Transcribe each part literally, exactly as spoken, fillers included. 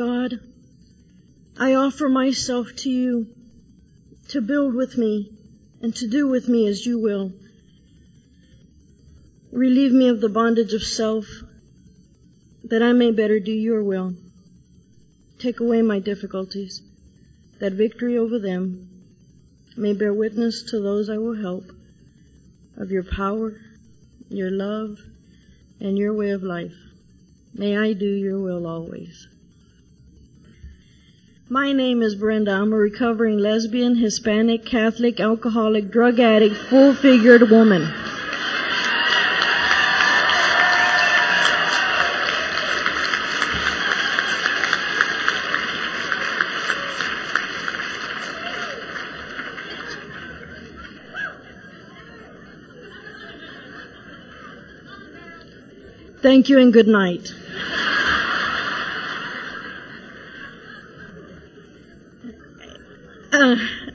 God, I offer myself to you to build with me and to do with me as you will. Relieve me of the bondage of self, that I may better do your will. Take away my difficulties, that victory over them may bear witness to those I will help of your power, your love, and your way of life. May I do your will always. My name is Brenda. I'm a recovering lesbian, Hispanic, Catholic, alcoholic, drug addict, full-figured woman. Thank you and good night. Uh,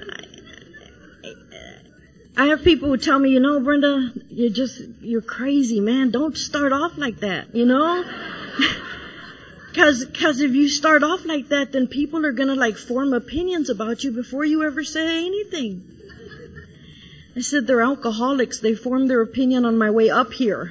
I have people who tell me, you know, Brenda, you're just, you're crazy, man. Don't start off like that, you know? Cause, cause if you start off like that, then people are gonna like form opinions about you before you ever say anything. I said, they're alcoholics. They formed their opinion on my way up here.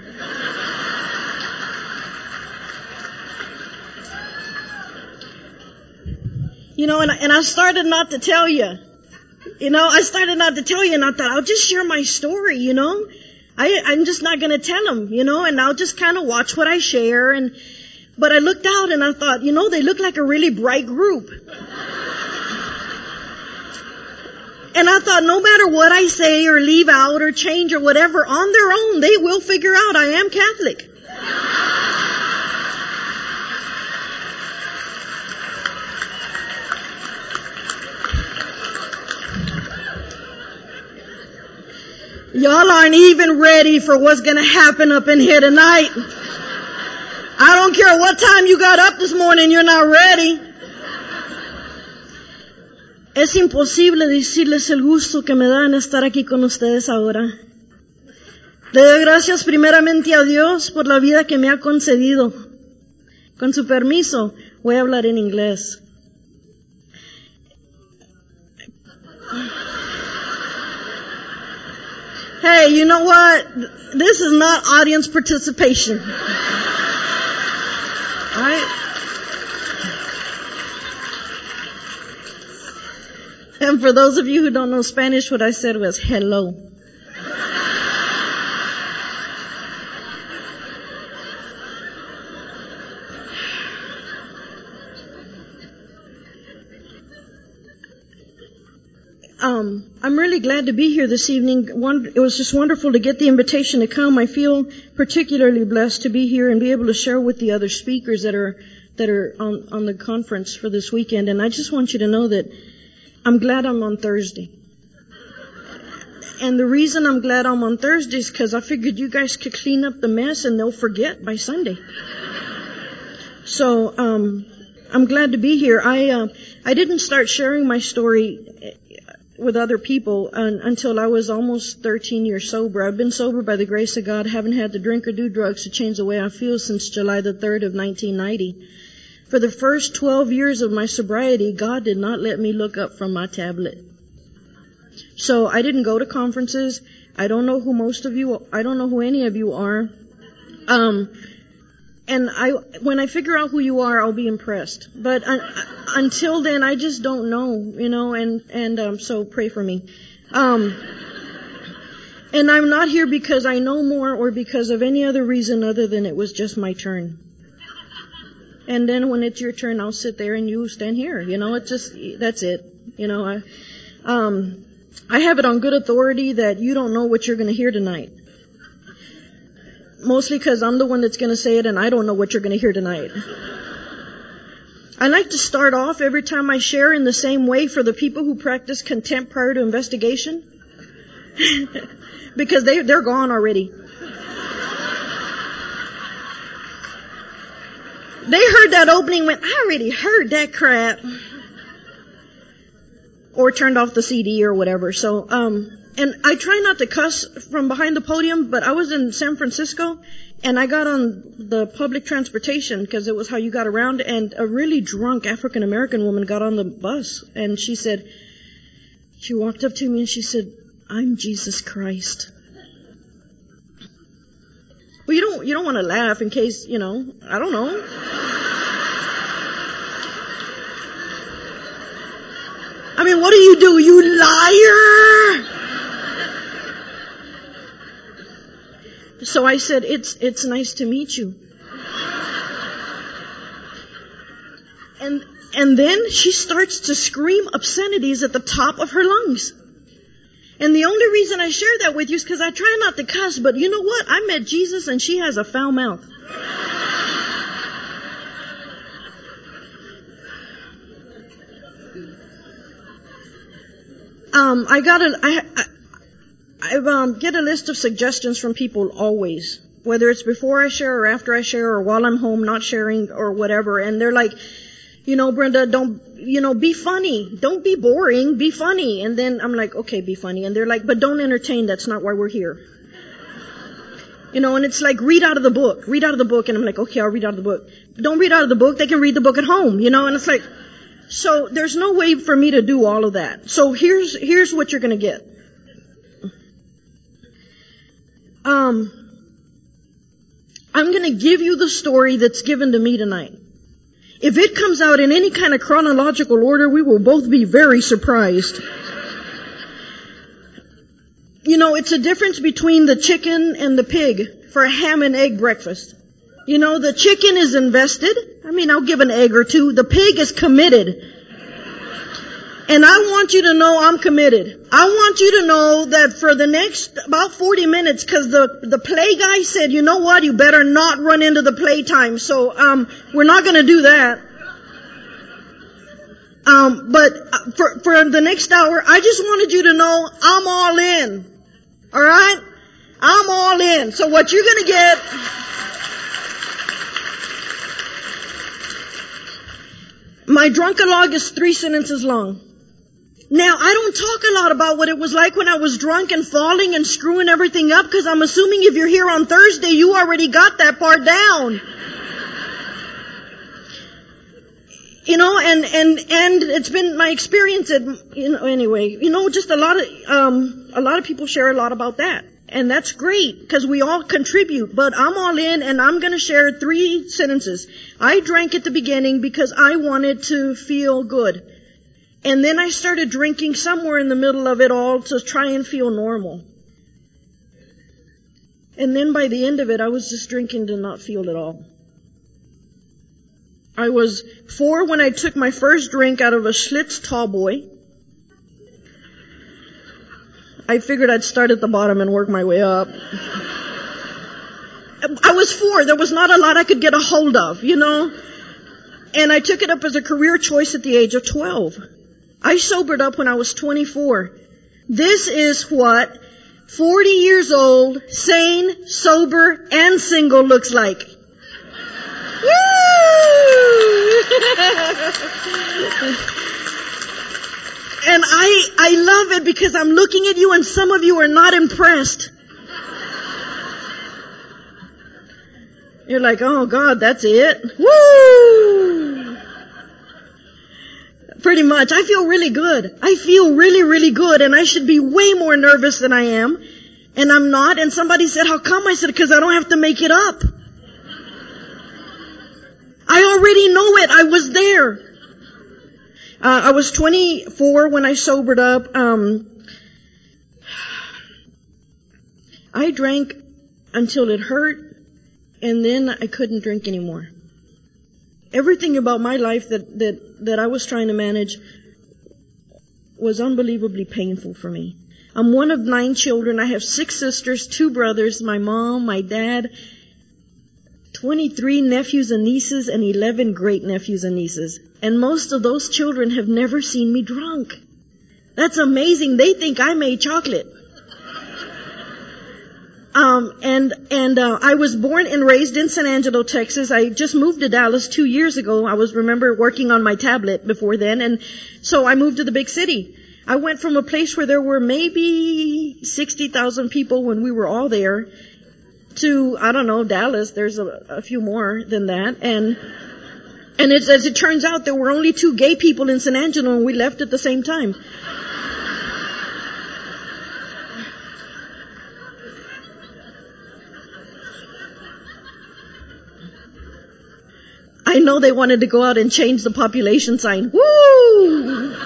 You know, and, and I started not to tell you. You know, I started not to tell you, and I thought, I'll just share my story, you know. I, I'm just not going to tell them, you know, and I'll just kind of watch what I share. And But I looked out and I thought, you know, they look like a really bright group. And I thought, no matter what I say or leave out or change or whatever, on their own, they will figure out I am Catholic. Y'all aren't even ready for what's going to happen up in here tonight. I don't care what time you got up this morning, you're not ready. Es imposible decirles el gusto que me da en estar aquí con ustedes ahora. Le doy gracias primeramente a Dios por la vida que me ha concedido. Con su permiso, voy a hablar en inglés. Hey, you know what? This is not audience participation. All right? And for those of you who don't know Spanish, what I said was hello. Um, I'm really glad to be here this evening. One, it was just wonderful to get the invitation to come. I feel particularly blessed to be here and be able to share with the other speakers that are that are on, on the conference for this weekend. And I just want you to know that I'm glad I'm on Thursday. And the reason I'm glad I'm on Thursday is because I figured you guys could clean up the mess and they'll forget by Sunday. So um, I'm glad to be here. I uh, I didn't start sharing my story with other people un, until I was almost thirteen years sober. I've been sober by the grace of God, haven't had to drink or do drugs to change the way I feel since July the third of nineteen ninety. For the first twelve years of my sobriety, God did not let me look up from my tablet. So I didn't go to conferences. I don't know who most of you, I don't know who any of you are. Um, and I, when I figure out who you are, I'll be impressed. But uh, until then, I just don't know, you know, and, and, um, so pray for me. Um, and I'm not here because I know more or because of any other reason other than it was just my turn. And then when it's your turn, I'll sit there and you stand here, you know, it's just, that's it, you know, I, um, I have it on good authority that you don't know what you're going to hear tonight. Mostly because I'm the one that's going to say it and I don't know what you're going to hear tonight. I like to start off every time I share in the same way for the people who practice contempt prior to investigation. Because they, they're gone already. They heard that opening, went, I already heard that crap. Or turned off the C D or whatever. So, um, and I try not to cuss from behind the podium, but I was in San Francisco and I got on the public transportation because it was how you got around, and a really drunk African American woman got on the bus, and she said, she walked up to me and she said, "I'm Jesus Christ." Well, you don't, you don't want to laugh in case, you know, I don't know. I mean, what do you do? You liar! So I said, it's, it's nice to meet you. And, and then she starts to scream obscenities at the top of her lungs. And the only reason I share that with you is because I try not to cuss, but you know what? I met Jesus and she has a foul mouth. Um, I got a, I, I, I um, get a list of suggestions from people always, whether it's before I share or after I share or while I'm home not sharing or whatever. And they're like, you know, Brenda, don't, you know, be funny. Don't be boring. Be funny. And then I'm like, okay, be funny. And they're like, but don't entertain. That's not why we're here. You know, and it's like, read out of the book. Read out of the book. And I'm like, okay, I'll read out of the book. Don't read out of the book. They can read the book at home, you know, and it's like, so there's no way for me to do all of that. So here's, here's what you're going to get. Um, I'm going to give you the story that's given to me tonight. If it comes out in any kind of chronological order, we will both be very surprised. You know, it's a difference between the chicken and the pig for a ham and egg breakfast. You know, the chicken is invested. I mean, I'll give an egg or two. The pig is committed. And I want you to know I'm committed. I want you to know that for the next about forty minutes, because the, the play guy said, you know what, you better not run into the playtime. So, um, we're not going to do that. Um, but for, for the next hour, I just wanted you to know I'm all in. All right? I'm all in. So what you're going to get... My drunkalog is three sentences long. Now, I don't talk a lot about what it was like when I was drunk and falling and screwing everything up, because I'm assuming if you're here on Thursday, you already got that part down. You know, and, and, and it's been my experience at, you know, anyway, you know, just a lot of, um, a lot of people share a lot about that. And that's great, because we all contribute, but I'm all in and I'm going to share three sentences. I drank at the beginning because I wanted to feel good. And then I started drinking somewhere in the middle of it all to try and feel normal. And then by the end of it, I was just drinking to not feel at all. I was four when I took my first drink out of a Schlitz tall boy. I figured I'd start at the bottom and work my way up. I was four. There was not a lot I could get a hold of, you know. And I took it up as a career choice at the age of twelve. I sobered up when I was twenty-four. This is what forty years old, sane, sober, and single looks like. Woo! And I, I love it because I'm looking at you and some of you are not impressed. You're like, oh God, that's it? Woo! Pretty much. I feel really good. I feel really, really good, and I should be way more nervous than I am. And I'm not. And somebody said, how come? I said, because I don't have to make it up. I already know it. I was there. Uh, I was twenty-four when I sobered up. Um, I drank until it hurt, and then I couldn't drink anymore. Everything about my life that, that, that I was trying to manage was unbelievably painful for me. I'm one of nine children. I have six sisters, two brothers, my mom, my dad, twenty-three nephews and nieces, and eleven great-nephews and nieces. And most of those children have never seen me drunk. That's amazing. They think I made chocolate. Um, and, and, uh, I was born and raised in San Angelo, Texas. I just moved to Dallas two years ago. I was, remember, working on my tablet before then. And so I moved to the big city. I went from a place where there were maybe sixty thousand people when we were all there to, I don't know, Dallas. There's a, a few more than that. And, and it's, as it turns out, there were only two gay people in San Angelo, and we left at the same time. I know they wanted to go out and change the population sign. Woo!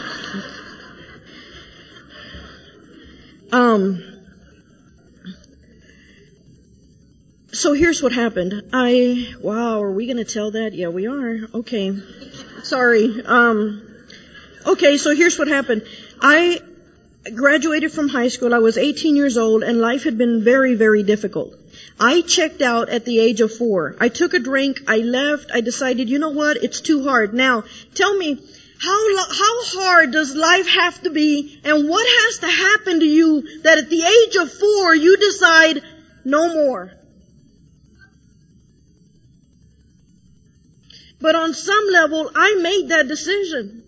Um, so here's what happened. I, wow, are we going to tell that? Yeah, we are. Okay. Sorry. Um, okay, so here's what happened. I graduated from high school. I was eighteen years old, and life had been very, very difficult. I checked out at the age of four. I took a drink. I left. I decided, you know what? It's too hard. Now, tell me, how lo- how hard does life have to be, and what has to happen to you that at the age of four you decide no more? But on some level, I made that decision.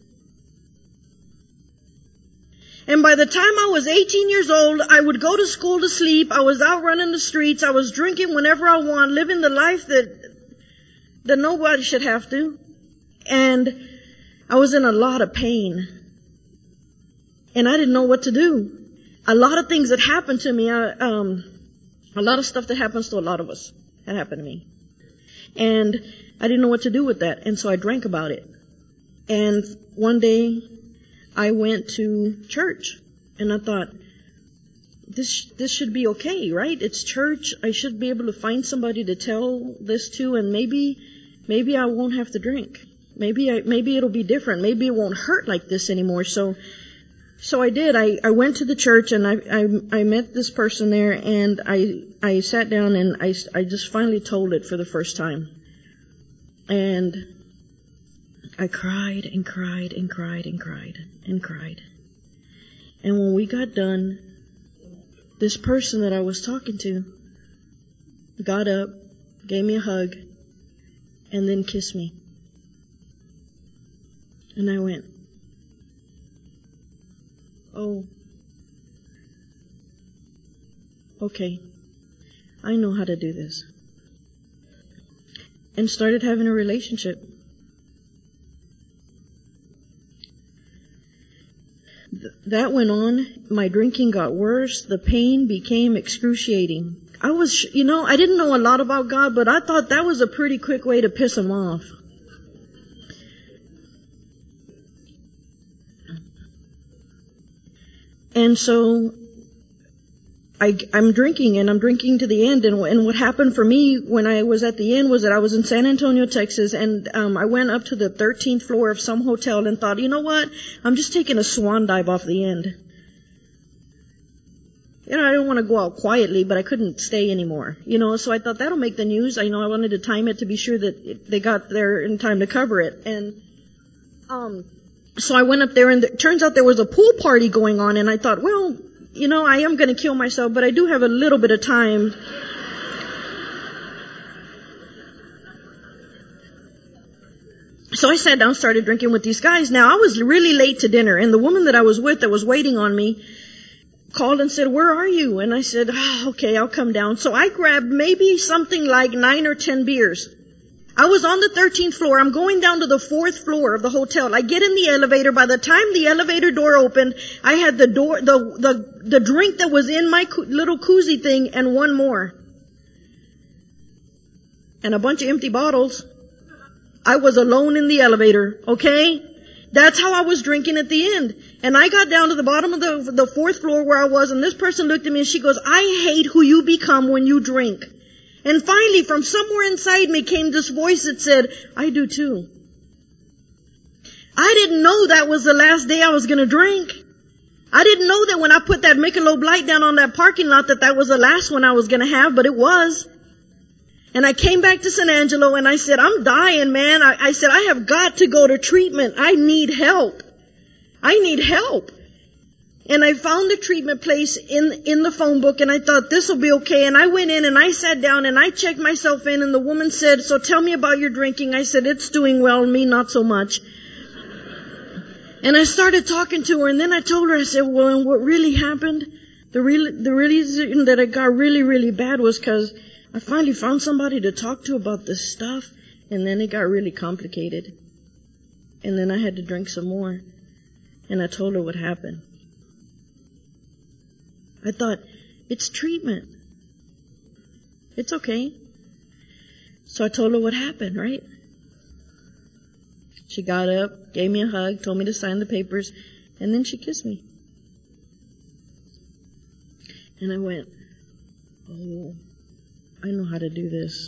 And by the time I was eighteen years old, I would go to school to sleep. I was out running the streets. I was drinking whenever I want, living the life that, that nobody should have to. And I was in a lot of pain. And I didn't know what to do. A lot of things that happened to me, I, um, a lot of stuff that happens to a lot of us, that happened to me. And I didn't know what to do with that. And so I drank about it. And one day, I went to church, and I thought, this this should be okay, right? It's church. I should be able to find somebody to tell this to, and maybe maybe I won't have to drink. Maybe I maybe it'll be different. Maybe it won't hurt like this anymore. So so I did. I, I went to the church, and I, I I met this person there, and I I sat down, and I I just finally told it for the first time, and I cried and cried and cried and cried and cried. And when we got done, this person that I was talking to got up, gave me a hug, and then kissed me. And I went, oh, okay, I know how to do this. And started having a relationship. That went on. My drinking got worse. The pain became excruciating. I was, you know, I didn't know a lot about God, but I thought that was a pretty quick way to piss him off. And so I, I'm drinking, and I'm drinking to the end. And, and what happened for me when I was at the end was that I was in San Antonio, Texas, and um, I went up to the thirteenth floor of some hotel and thought, you know what? I'm just taking a swan dive off the end. You know, I didn't want to go out quietly, but I couldn't stay anymore. You know, so I thought that'll make the news. I you know I wanted to time it to be sure that it, they got there in time to cover it. And um, so I went up there, and it turns out there was a pool party going on, and I thought, well, you know, I am going to kill myself, but I do have a little bit of time. So I sat down, started drinking with these guys. Now, I was really late to dinner, and the woman that I was with that was waiting on me called and said, where are you? And I said, oh, okay, I'll come down. So I grabbed maybe something like nine or ten beers. I was on the thirteenth floor. I'm going down to the fourth floor of the hotel. I get in the elevator. By the time the elevator door opened, I had the door, the, the, the drink that was in my little koozie thing and one more. And a bunch of empty bottles. I was alone in the elevator, okay? That's how I was drinking at the end. And I got down to the bottom of the, the fourth floor where I was, and this person looked at me and she goes, I hate who you become when you drink. And finally, from somewhere inside me came this voice that said, I do too. I didn't know that was the last day I was going to drink. I didn't know that when I put that Michelob Light down on that parking lot that that was the last one I was going to have, but it was. And I came back to San Angelo and I said, I'm dying, man. I, I said, I have got to go to treatment. I need help. I need help. And I found the treatment place in, in the phone book, and I thought this will be okay. And I went in and I sat down and I checked myself in, and the woman said, so tell me about your drinking. I said, it's doing well, me not so much. And I started talking to her, and then I told her, I said, well, and what really happened The real, the reason that it got really, really bad was because I finally found somebody to talk to about this stuff, and then it got really complicated. And then I had to drink some more, and I told her what happened. I thought, it's treatment. It's okay. So I told her what happened, right? She got up, gave me a hug, told me to sign the papers, and then she kissed me. And I went, oh, I know how to do this.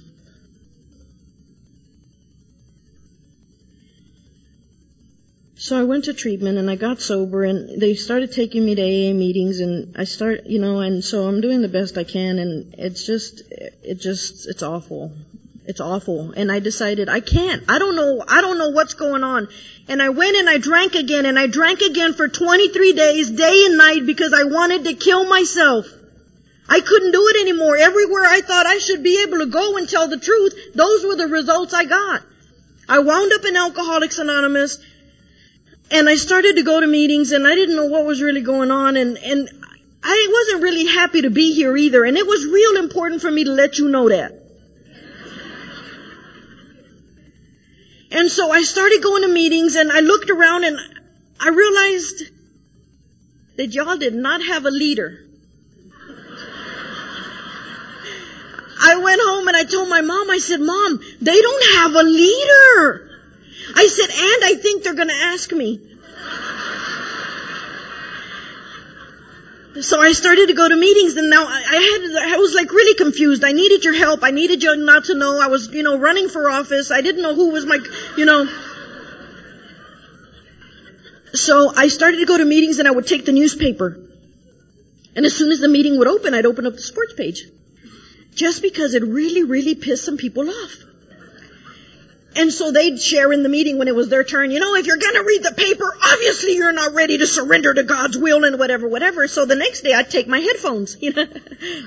So I went to treatment and I got sober, and they started taking me to A A meetings, and I start, you know, and so I'm doing the best I can, and it's just, it just, it's awful. It's awful. And I decided I can't. I don't know, I don't know what's going on. And I went and I drank again, and I drank again for twenty-three days, day and night, because I wanted to kill myself. I couldn't do it anymore. Everywhere I thought I should be able to go and tell the truth, those were the results I got. I wound up in Alcoholics Anonymous, and I started to go to meetings, and I didn't know what was really going on, and, and I wasn't really happy to be here either, and it was real important for me to let you know that. And so I started going to meetings, and I looked around, and I realized that y'all did not have a leader. I went home and I told my mom, I said, Mom, they don't have a leader. I said, and I think they're going to ask me. So I started to go to meetings, and now I had, I was like really confused. I needed your help. I needed you not to know. I was, you know, running for office. I didn't know who was my, you know. So I started to go to meetings, and I would take the newspaper. And as soon as the meeting would open, I'd open up the sports page. Just because it really, really pissed some people off. And so they'd share in the meeting when it was their turn, you know, if you're going to read the paper, obviously you're not ready to surrender to God's will and whatever, whatever. So the next day I'd take my headphones, you know.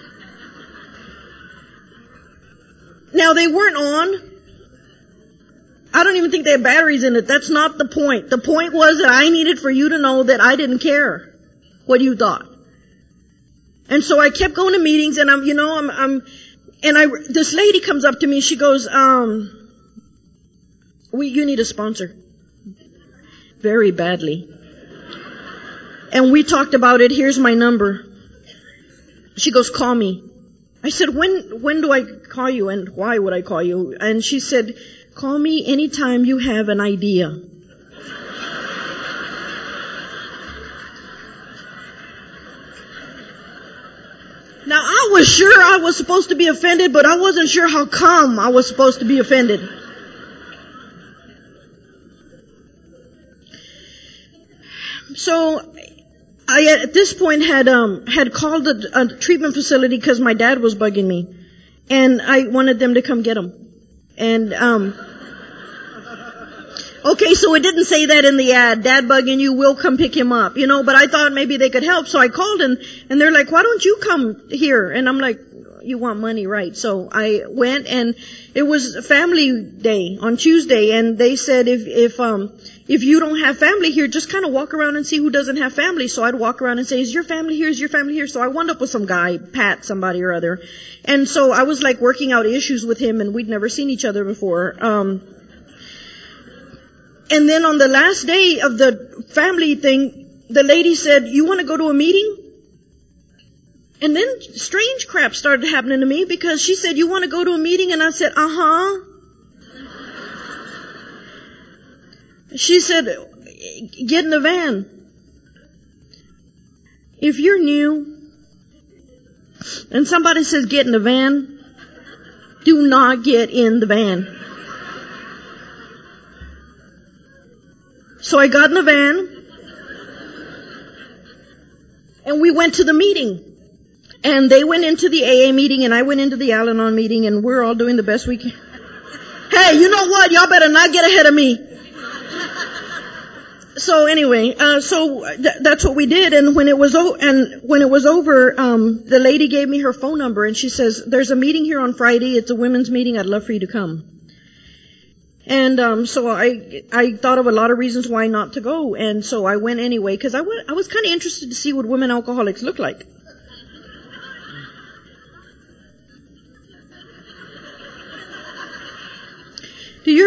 Now they weren't on. I don't even think they had batteries in it. That's not the point. The point was that I needed for you to know that I didn't care what you thought. And so I kept going to meetings, and I'm, you know, I'm, I'm, and I, this lady comes up to me, she goes, um, we, you need a sponsor. Very badly. And we talked about it, here's my number. She goes, call me. I said, when, when do I call you, and why would I call you? And she said, call me anytime you have an idea. Now, I was sure I was supposed to be offended, but I wasn't sure how come I was supposed to be offended. So, I at this point had um had called a, a treatment facility because my dad was bugging me, and I wanted them to come get him. And um okay, so it didn't say that in the ad, Dad bugging you, we'll come pick him up, you know, but I thought maybe they could help. So I called, and, and they're like, why don't you come here? And I'm like, you want money, right? So I went, and it was family day on Tuesday, and they said if, if, um, if you don't have family here, just kind of walk around and see who doesn't have family. So I'd walk around and say, is your family here? Is your family here? So I wound up with some guy, Pat, somebody or other. And so I was like working out issues with him, and we'd never seen each other before. Um, And then on the last day of the family thing, the lady said, you want to go to a meeting? And then strange crap started happening to me, because she said, you want to go to a meeting? And I said, uh-huh. She said, get in the van. If you're new and somebody says get in the van, do not get in the van. So I got in the van, and we went to the meeting. And they went into the A A meeting, and I went into the Al-Anon meeting, and we're all doing the best we can. Hey, you know what? Y'all better not get ahead of me. So anyway, uh, so th- that's what we did. And when it was o- and when it was over, um, the lady gave me her phone number, and she says, "There's a meeting here on Friday. It's a women's meeting. I'd love for you to come." And um, so I I thought of a lot of reasons why not to go, and so I went anyway, because I went, I was kind of interested to see what women alcoholics look like.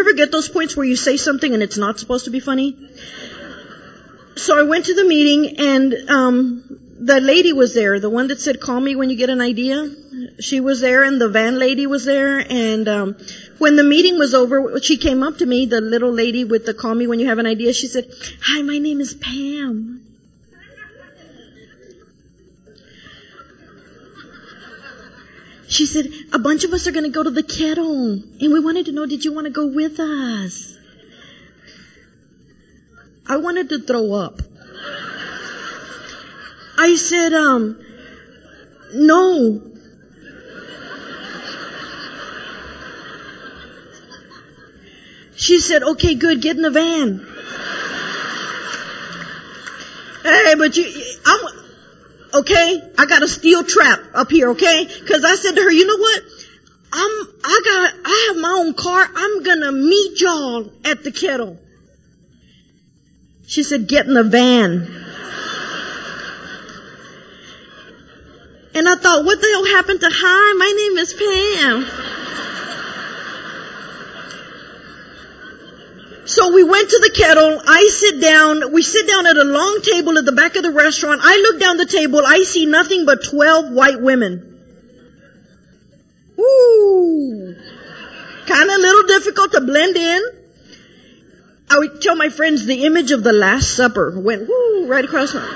ever get those points where you say something and it's not supposed to be funny? So I went to the meeting, and um the lady was there, the one that said, call me when you get an idea. She was there, and the van lady was there. And um when the meeting was over, she came up to me, the little lady with the call me when you have an idea. She said, hi, my name is Pam. She said, a bunch of us are going to go to the kettle, and we wanted to know, did you want to go with us? I wanted to throw up. I said, um, no. She said, okay, good, get in the van. Hey, but you, I'm, okay, I got a steel trap up here, okay? Cause I said to her, you know what? I'm, I got, I have my own car. I'm gonna meet y'all at the kettle. She said, get in the van. And I thought, what the hell happened to, hi, my name is Pam. So we went to the kettle. I sit down. We sit down at a long table at the back of the restaurant. I look down the table. I see nothing but twelve white women. Woo! Kind of a little difficult to blend in. I would tell my friends the image of the Last Supper went woo right across my...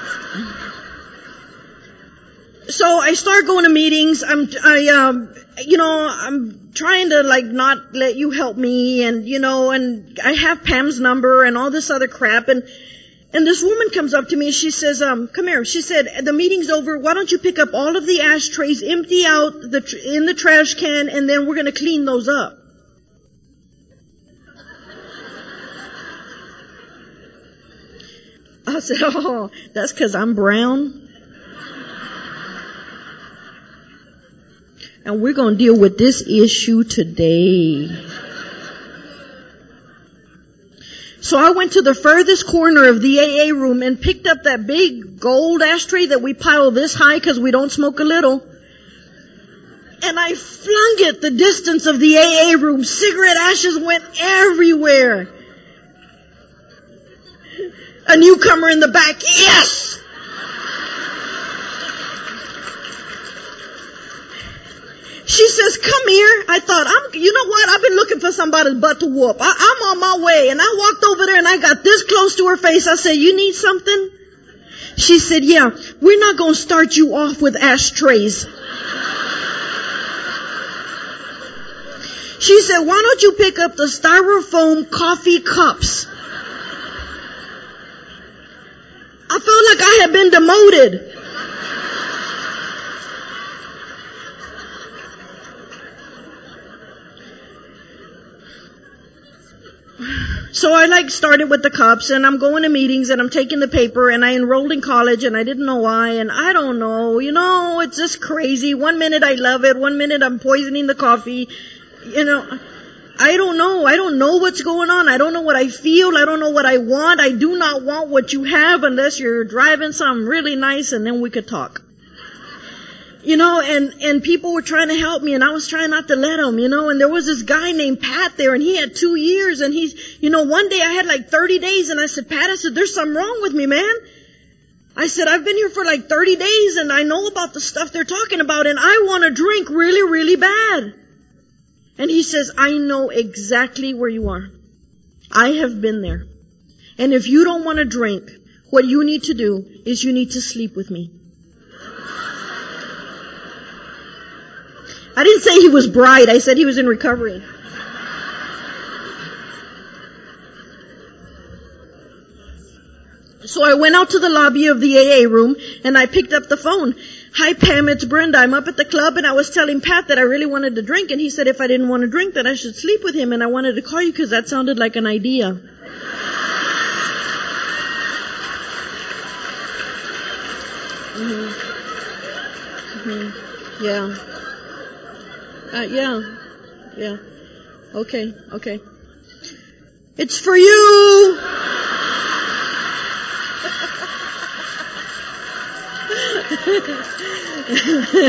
So I start going to meetings. I'm, I, um, you know, I'm trying to like not let you help me, and you know, and I have Pam's number and all this other crap, and and this woman comes up to me. She says, um, "Come here." She said, "The meeting's over. Why don't you pick up all of the ashtrays, empty out the tr- in the trash can, and then we're gonna clean those up." I said, "Oh, that's 'cause I'm brown." And we're going to deal with this issue today. So I went to the furthest corner of the A A room and picked up that big gold ashtray that we pile this high because we don't smoke a little. And I flung it the distance of the A A room. Cigarette ashes went everywhere. A newcomer in the back, yes! She says, come here. I thought, I'm, you know what? I've been looking for somebody's butt to whoop. I, I'm on my way. And I walked over there and I got this close to her face. I said, you need something? She said, yeah, we're not going to start you off with ashtrays. She said, why don't you pick up the styrofoam coffee cups? I felt like I had been demoted. So I like started with the cups, and I'm going to meetings, and I'm taking the paper, and I enrolled in college, and I didn't know why, and I don't know, you know, it's just crazy. One minute I love it, one minute I'm poisoning the coffee, you know. I don't know. I don't know what's going on. I don't know what I feel. I don't know what I want. I do not want what you have unless you're driving something really nice, and then we could talk. You know, and, and people were trying to help me, and I was trying not to let them, you know, and there was this guy named Pat there, and he had two years, and he's, you know, one day I had like thirty days, and I said, Pat, I said, there's something wrong with me, man. I said, I've been here for like thirty days, and I know about the stuff they're talking about, and I want to drink really, really bad. And he says, I know exactly where you are. I have been there. And if you don't want to drink, what you need to do is you need to sleep with me. I didn't say he was bright. I said he was in recovery. So I went out to the lobby of the A A room, and I picked up the phone. Hi, Pam, it's Brenda. I'm up at the club, and I was telling Pat that I really wanted to drink, and he said if I didn't want to drink, that I should sleep with him, and I wanted to call you because that sounded like an idea. Mm-hmm. Mm-hmm. Yeah. Uh, yeah. Yeah. Okay. Okay. It's for you.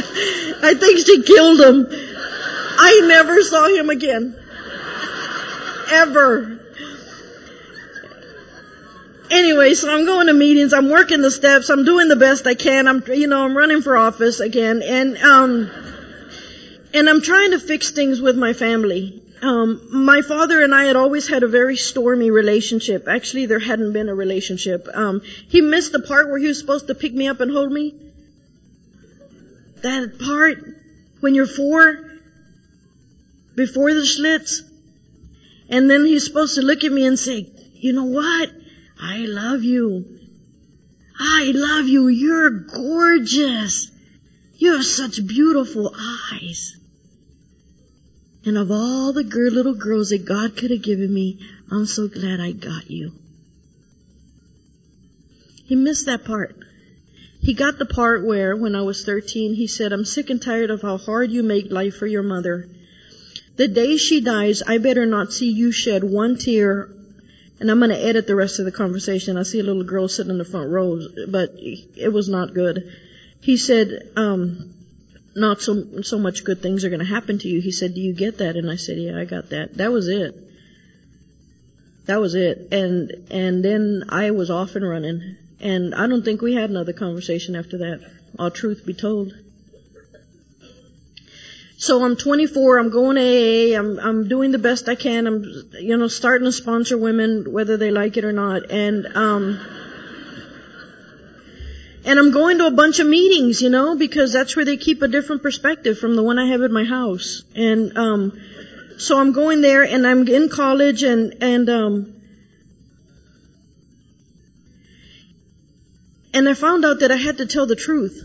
I think she killed him. I never saw him again. ever. Anyway, so I'm going to meetings, I'm working the steps, I'm doing the best I can, I'm, you know, I'm running for office again, and, um, and I'm trying to fix things with my family. Um, my father and I had always had a very stormy relationship. Actually, there hadn't been a relationship. Um, he missed the part where he was supposed to pick me up and hold me. That part, when you're four, before the Schlitz, and then he's supposed to look at me and say, you know what? I love you. I love you. You're gorgeous. You have such beautiful eyes. And of all the girl, little girls that God could have given me, I'm so glad I got you. He missed that part. He got the part where, when I was thirteen, he said, I'm sick and tired of how hard you make life for your mother. The day she dies, I better not see you shed one tear. And I'm going to edit the rest of the conversation. I see a little girl sitting in the front row, but it was not good. He said, um, not so, so much good things are going to happen to you. He said, do you get that? And I said, yeah, I got that. That was it. That was it. And, and then I was off and running. And I don't think we had another conversation after that. All truth be told. So I'm twenty-four, I'm going to A A, I'm, I'm doing the best I can, I'm, you know, starting to sponsor women, whether they like it or not, and, um, and I'm going to a bunch of meetings, you know, because that's where they keep a different perspective from the one I have at my house. And, um, so I'm going there, and I'm in college, and, and, um, and I found out that I had to tell the truth.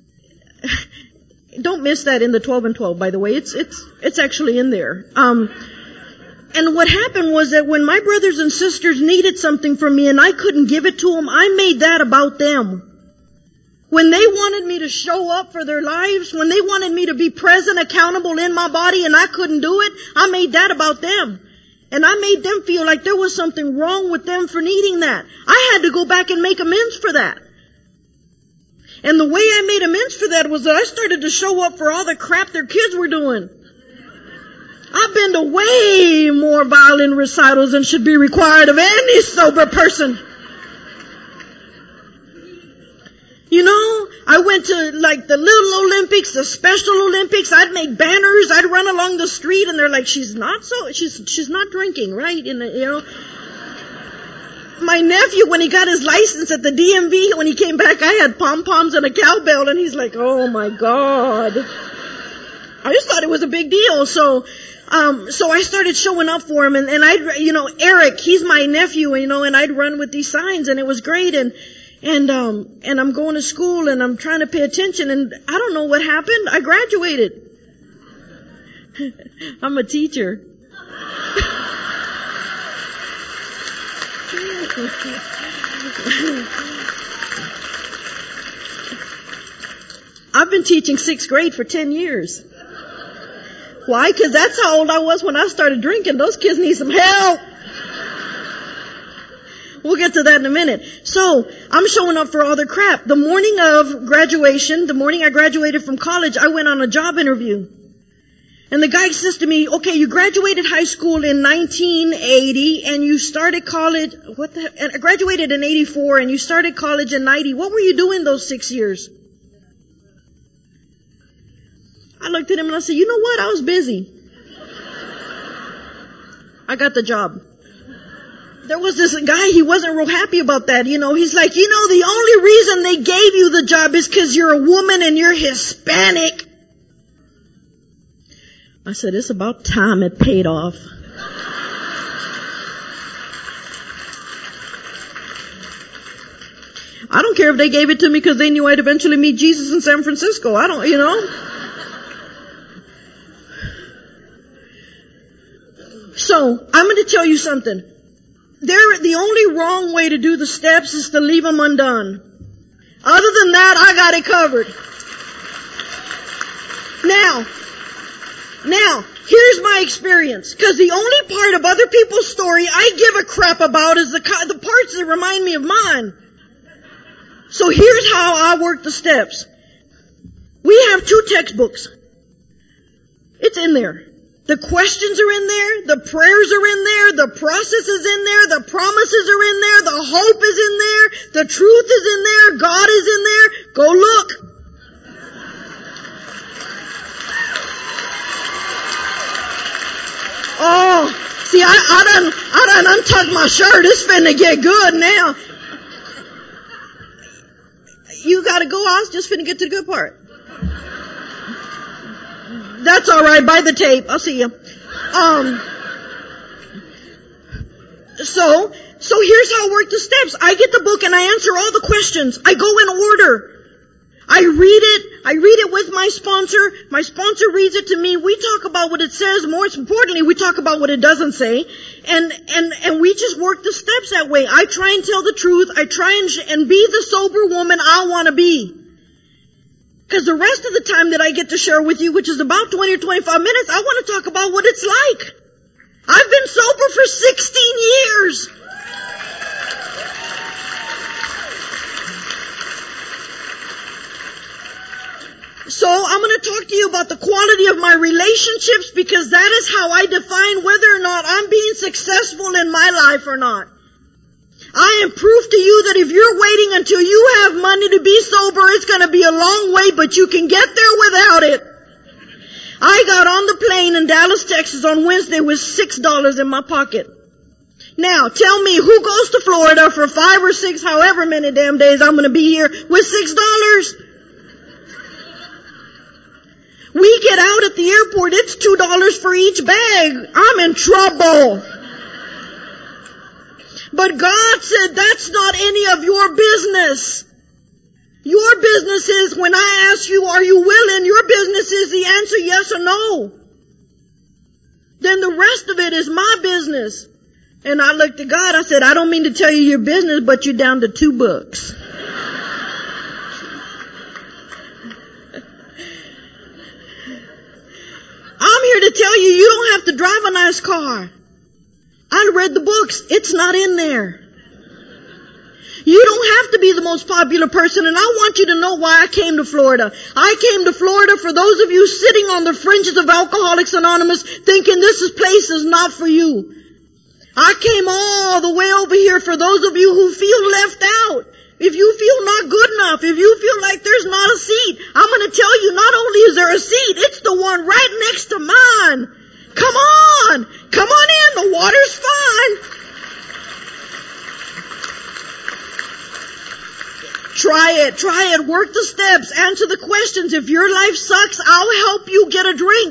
Don't miss that in the twelve and twelve, by the way. It's, it's, it's actually in there. Um, and what happened was that when my brothers and sisters needed something from me and I couldn't give it to them, I made that about them. When they wanted me to show up for their lives, when they wanted me to be present, accountable in my body and I couldn't do it, I made that about them. And I made them feel like there was something wrong with them for needing that. I had to go back and make amends for that. And the way I made amends for that was that I started to show up for all the crap their kids were doing. I've been to way more violin recitals than should be required of any sober person. You know, I went to like the Little Olympics, the Special Olympics. I'd make banners. I'd run along the street and they're like, she's not so, she's, she's not drinking, right? And, you know, my nephew, when he got his license at the D M V, when he came back, I had pom-poms and a cowbell, and he's like, oh my God. I just thought it was a big deal. So, um, so I started showing up for him, and, and I'd, you know, Eric, he's my nephew, you know, and I'd run with these signs, and it was great, and, and, um, and I'm going to school, and I'm trying to pay attention, and I don't know what happened. I graduated. I'm a teacher. I've been teaching sixth grade for ten years. Why? Because that's how old I was when I started drinking. Those kids need some help. We'll get to that in a minute. So, I'm showing up for all their crap. The morning of graduation, the morning I graduated from college, I went on a job interview. And the guy says to me, okay, you graduated high school in nineteen eighty and you started college, what the, and I graduated in eighty-four and you started college in ninety. What were you doing those six years? I looked at him and I said, you know what? I was busy. I got the job. There was this guy, he wasn't real happy about that. You know, he's like, you know, the only reason they gave you the job is because you're a woman and you're Hispanic. I said, it's about time it paid off. I don't care if they gave it to me because they knew I'd eventually meet Jesus in San Francisco. I don't, you know. So, I'm going to tell you something. They're, the only wrong way to do the steps is to leave them undone. Other than that, I got it covered. Now, Now, here's my experience, because the only part of other people's story I give a crap about is the, the parts that remind me of mine. So here's how I work the steps. We have two textbooks. It's in there. The questions are in there. The prayers are in there. The process is in there. The promises are in there. The hope is in there. The truth is in there. God is in there. Go look. Oh, see, I, I done, I done untucked my shirt. It's finna get good now. You gotta go. I was just finna get to the good part. That's all right. Buy the tape. I'll see you. Um. So, so here's how I work the steps. I get the book and I answer all the questions. I go in order. I read it. I read it with my sponsor. My sponsor reads it to me. We talk about what it says. More importantly, we talk about what it doesn't say. And, and, and we just work the steps that way. I try and tell the truth. I try and, sh- and be the sober woman I want to be. Because the rest of the time that I get to share with you, which is about twenty or twenty-five minutes, I want to talk about what it's like. I've been sober for sixteen years. So I'm going to talk to you about the quality of my relationships, because that is how I define whether or not I'm being successful in my life or not. I am proof to you that if you're waiting until you have money to be sober, it's going to be a long way, but you can get there without it. I got on the plane in Dallas, Texas on Wednesday with six dollars in my pocket. Now, tell me who goes to Florida for five or six, however many damn days I'm going to be here with six dollars? We get out at the airport, it's two dollars for each bag. I'm in trouble. But God said that's not any of your business. Your business is, when I ask you, are you willing? Your business is the answer yes or no. Then the rest of it is my business. And I looked at God, I said, I don't mean to tell you your business, but you're down to two bucks. I'm here to tell you, you don't have to drive a nice car. I read the books. It's not in there. You don't have to be the most popular person, and I want you to know why I came to Florida. I came to Florida for those of you sitting on the fringes of Alcoholics Anonymous thinking this is place is not for you. I came all the way over here for those of you who feel left out. If you feel not good enough, if you feel like there's not a seat, I'm going to tell you, not only is there a seat, it's the one right next to mine. Come on. Come on in. The water's fine. Try it. Try it. Work the steps. Answer the questions. If your life sucks, I'll help you get a drink.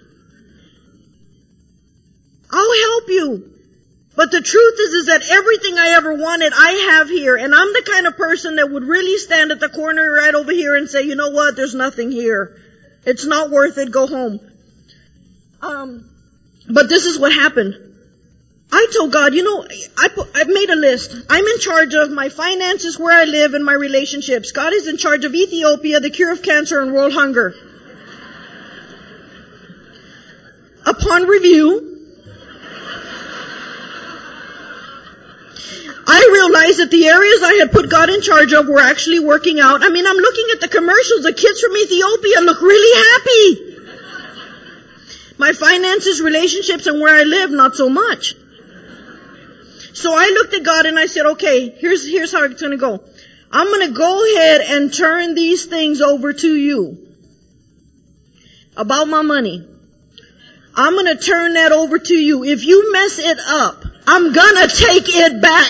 I'll help you. But the truth is, is that everything I ever wanted, I have here. And I'm the kind of person that would really stand at the corner right over here and say, you know what? There's nothing here. It's not worth it. Go home. Um, but this is what happened. I told God, you know, I put, I've made a list. I'm in charge of my finances, where I live, and my relationships. God is in charge of Ethiopia, the cure of cancer, and world hunger. Upon review, I realized that the areas I had put God in charge of were actually working out. I mean, I'm looking at the commercials. The kids from Ethiopia look really happy. My finances, relationships, and where I live, not so much. So I looked at God and I said, okay, here's, here's how it's going to go. I'm going to go ahead and turn these things over to you. About my money. I'm going to turn that over to you. If you mess it up, I'm going to take it back.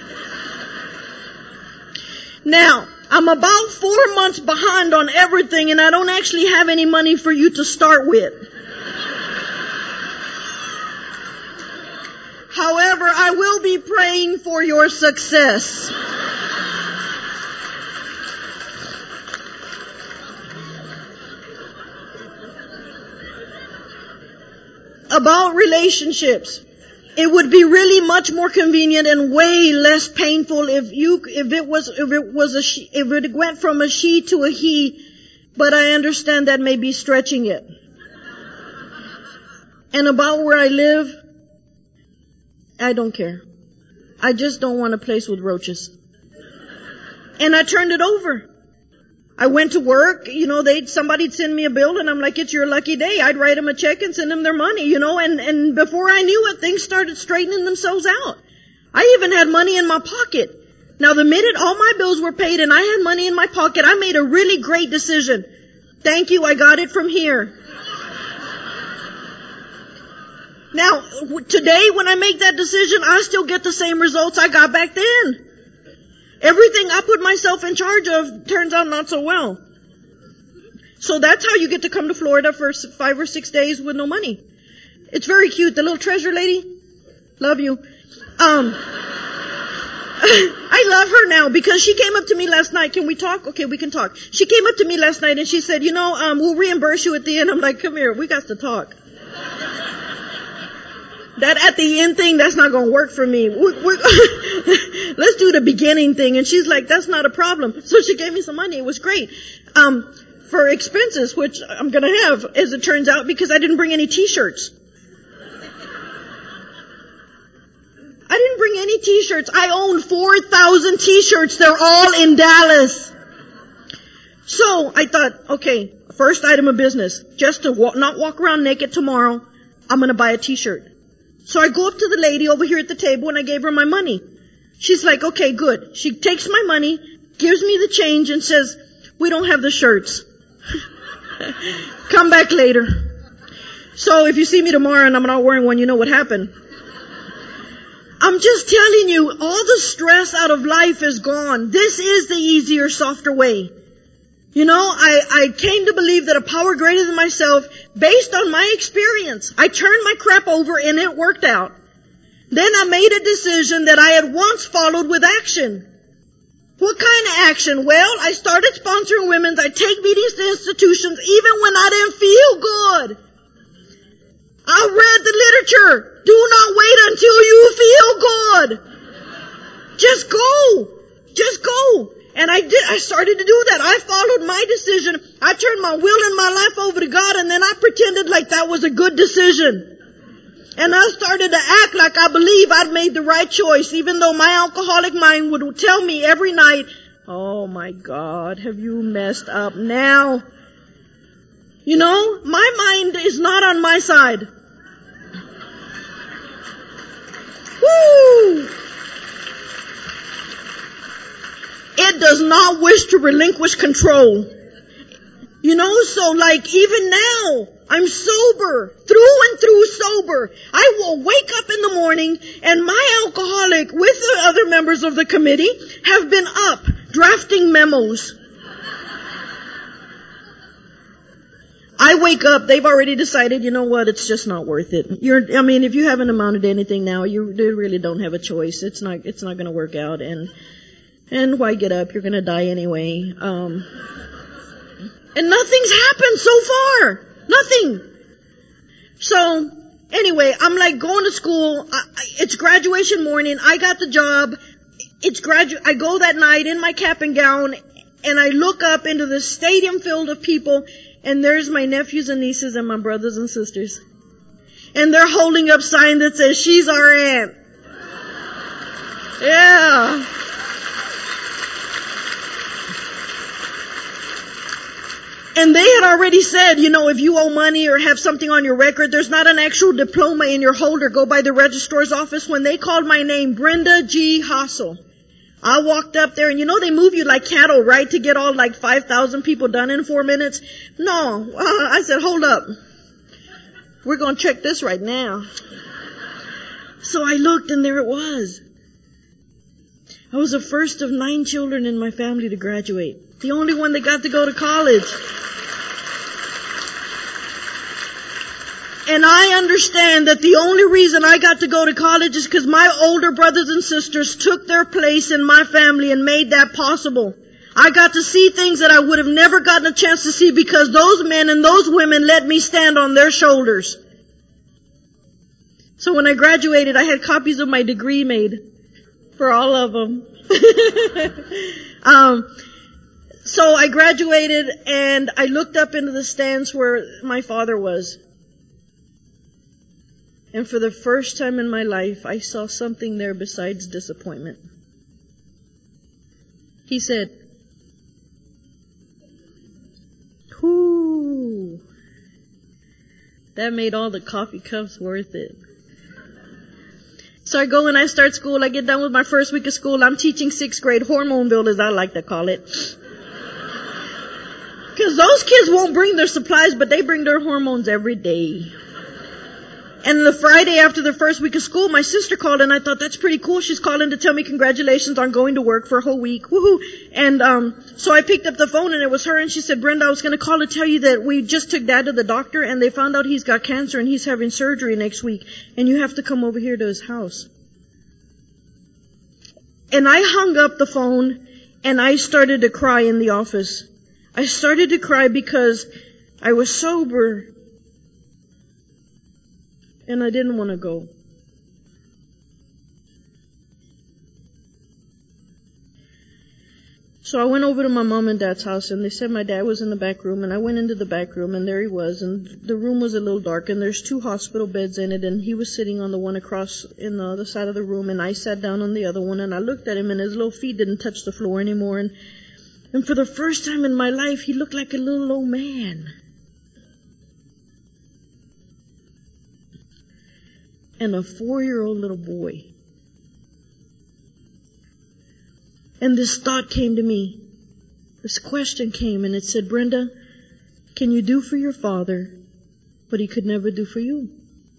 Now, I'm about four months behind on everything, and I don't actually have any money for you to start with. However, I will be praying for your success. About relationships. It would be really much more convenient and way less painful if you, if it was, if it was a she, if it went from a she to a he, but I understand that may be stretching it. And about where I live, I don't care. I just don't want a place with roaches. And I turned it over. I went to work, you know, they'd, somebody'd send me a bill and I'm like, it's your lucky day. I'd write them a check and send them their money, you know, and, and before I knew it, things started straightening themselves out. I even had money in my pocket. Now the minute all my bills were paid and I had money in my pocket, I made a really great decision. Thank you, I got it from here. Now, today when I make that decision, I still get the same results I got back then. Everything I put myself in charge of turns out not so well. So that's how you get to come to Florida for five or six days with no money. It's very cute. The little treasure lady, love you. Um, I love her now because she came up to me last night. Can we talk? Okay, we can talk. She came up to me last night and she said, you know, um, we'll reimburse you at the end. I'm like, come here, we got to talk. That at the end thing, that's not going to work for me. We're, we're let's do the beginning thing. And she's like, that's not a problem. So she gave me some money. It was great. Um, for expenses, which I'm going to have, as it turns out, because I didn't bring any t-shirts. I didn't bring any t-shirts. I own four thousand t-shirts. They're all in Dallas. So I thought, okay, first item of business, just to walk, not walk around naked tomorrow, I'm going to buy a t-shirt. So I go up to the lady over here at the table and I gave her my money. She's like, okay, good. She takes my money, gives me the change and says, we don't have the shirts. Come back later. So if you see me tomorrow and I'm not wearing one, you know what happened. I'm just telling you, all the stress out of life is gone. This is the easier, softer way. You know, I, I came to believe that a power greater than myself, based on my experience, I turned my crap over and it worked out. Then I made a decision that I had once followed with action. What kind of action? Well, I started sponsoring women's. I take meetings to institutions even when I didn't feel good. I read the literature. Do not wait until you feel good. Just go. Just go. And I did, I started to do that. I followed my decision. I turned my will and my life over to God, and then I pretended like that was a good decision. And I started to act like I believe I'd made the right choice, even though my alcoholic mind would tell me every night, oh my God, have you messed up now? You know, my mind is not on my side. Woo! It does not wish to relinquish control. You know, so like even now, I'm sober, through and through sober. I will wake up in the morning and my alcoholic with the other members of the committee have been up drafting memos. I wake up, they've already decided, you know what, it's just not worth it. You're, I mean, if you haven't amounted to anything now, you really don't have a choice. It's not, it's not gonna work out and, and why get up? You're gonna die anyway. Um, and nothing's happened so far. Nothing. So, anyway, I'm like going to school. I, it's graduation morning. I got the job. It's gradu- I go that night in my cap and gown and I look up into the stadium filled of people and there's my nephews and nieces and my brothers and sisters. And they're holding up sign that says, she's our aunt. Yeah. And they had already said, you know, if you owe money or have something on your record, there's not an actual diploma in your holder. Go by the registrar's office. When they called my name, Brenda G. Hassel, I walked up there and you know they move you like cattle, right? To get all like five thousand people done in four minutes. No, uh, I said, hold up. We're going to check this right now. So I looked and there it was. I was the first of nine children in my family to graduate. The only one that got to go to college. And I understand that the only reason I got to go to college is because my older brothers and sisters took their place in my family and made that possible. I got to see things that I would have never gotten a chance to see because those men and those women let me stand on their shoulders. So when I graduated, I had copies of my degree made for all of them. um, so I graduated and I looked up into the stands where my father was. And for the first time in my life, I saw something there besides disappointment. He said, That made all the coffee cups worth it. So I go and I start school. I get done with my first week of school. I'm teaching sixth grade, Hormoneville as I like to call it. Because those kids won't bring their supplies, but they bring their hormones every day. And the Friday after the first week of school, my sister called, and I thought, that's pretty cool. She's calling to tell me congratulations on going to work for a whole week. Woohoo. And um so I picked up the phone, and it was her, and she said, Brenda, I was going to call to tell you that we just took Dad to the doctor, and they found out he's got cancer, and he's having surgery next week, and you have to come over here to his house. And I hung up the phone, and I started to cry in the office. I started to cry because I was sober. And I didn't want to go. So I went over to my mom and dad's house, and they said my dad was in the back room, and I went into the back room, and there he was, and the room was a little dark, and there's two hospital beds in it, and he was sitting on the one across in the other side of the room, and I sat down on the other one, and I looked at him, and his little feet didn't touch the floor anymore, and, and for the first time in my life, he looked like a little old man. And a four-year-old little boy. And this thought came to me. This question came, and it said, Brenda, can you do for your father what he could never do for you?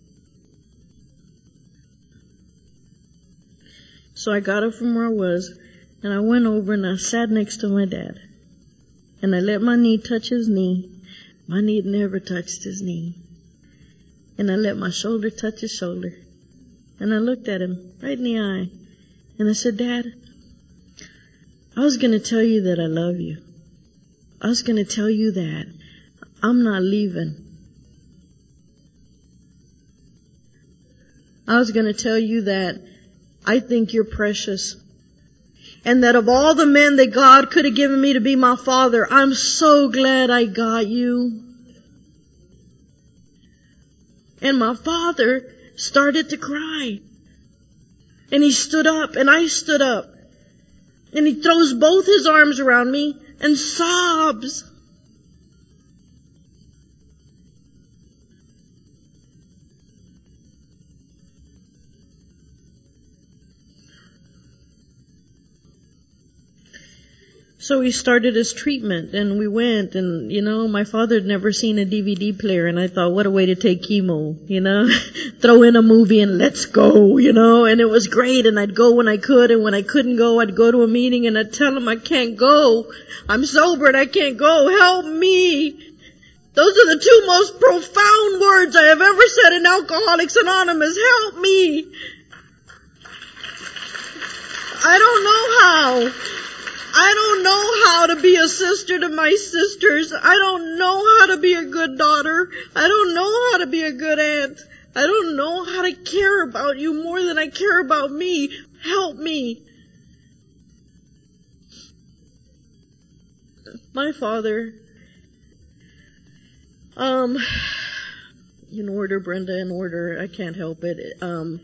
So I got up from where I was, and I went over and I sat next to my dad. And I let my knee touch his knee. My knee had never touched his knee. And I let my shoulder touch his shoulder. And I looked at him right in the eye. And I said, Dad, I was going to tell you that I love you. I was going to tell you that I'm not leaving. I was going to tell you that I think you're precious. And that of all the men that God could have given me to be my father, I'm so glad I got you. And my father started to cry. And he stood up, and I stood up. And he throws both his arms around me and sobs. So he started his treatment, and we went, and, you know, my father had never seen a D V D player, and I thought, what a way to take chemo, you know, throw in a movie and let's go, you know, and it was great, and I'd go when I could, and when I couldn't go, I'd go to a meeting, and I'd tell him I can't go, I'm sober and I can't go, help me. Those are the two most profound words I have ever said in Alcoholics Anonymous, help me. I don't know how. I don't know how to be a sister to my sisters. I don't know how to be a good daughter. I don't know how to be a good aunt. I don't know how to care about you more than I care about me. Help me. My father, um, in order, Brenda, in order, I can't help it. Um,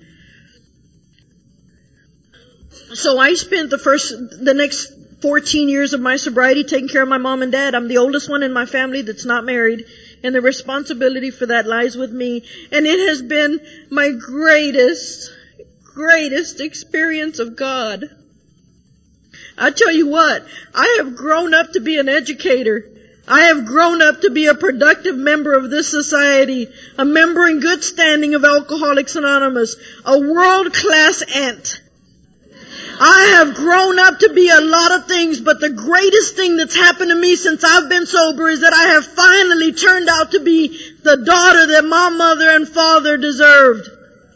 so I spent the first, the next fourteen years of my sobriety taking care of my mom and dad. I'm the oldest one in my family that's not married, and the responsibility for that lies with me. And it has been my greatest, greatest experience of God. I tell you what, I have grown up to be an educator. I have grown up to be a productive member of this society, a member in good standing of Alcoholics Anonymous, a world-class aunt. I have grown up to be a lot of things, but the greatest thing that's happened to me since I've been sober is that I have finally turned out to be the daughter that my mother and father deserved.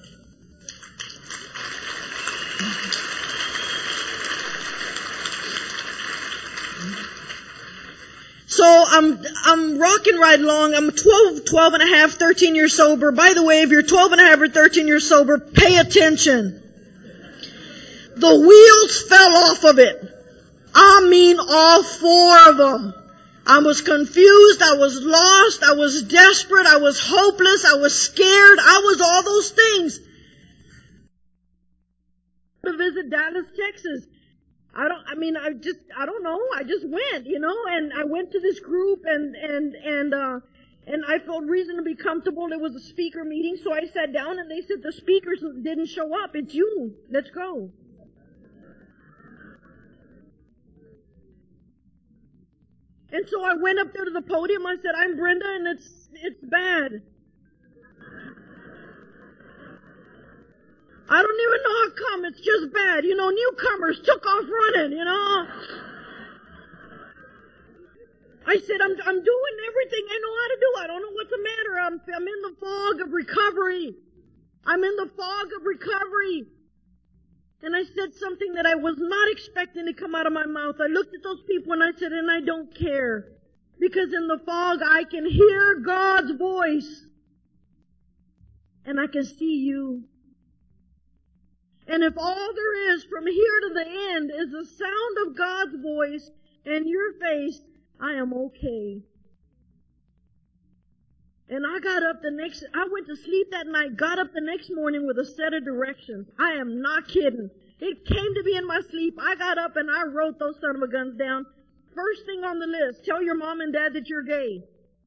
So I'm, I'm rocking right along. I'm twelve, twelve and a half, thirteen years sober. By the way, if you're twelve and a half or thirteen years sober, pay attention. The wheels fell off of it. I mean all four of them. I was confused. I was lost. I was desperate. I was hopeless. I was scared. I was all those things. To visit Dallas, Texas. I don't, I mean, I just, I don't know. I just went, you know, and I went to this group and, and, and, uh, And I felt reasonably comfortable. It was a speaker meeting, so I sat down and they said, the speakers didn't show up. It's you. Let's go. And so I went up there to the podium. I said, I'm Brenda, and it's it's bad. I don't even know how come. It's just bad. You know, newcomers took off running, you know. I said, I'm I'm doing everything I know how to do. I don't know what's the matter. I'm I'm in the fog of recovery. I'm in the fog of recovery. And I said something that I was not expecting to come out of my mouth. I looked at those people and I said, and I don't care. Because in the fog I can hear God's voice. And I can see you. And if all there is from here to the end is the sound of God's voice and your face, I am okay. And I got up the next, I went to sleep that night, got up the next morning with a set of directions. I am not kidding. It came to me in my sleep. I got up and I wrote those son of a guns down. First thing on the list, tell your mom and dad that you're gay.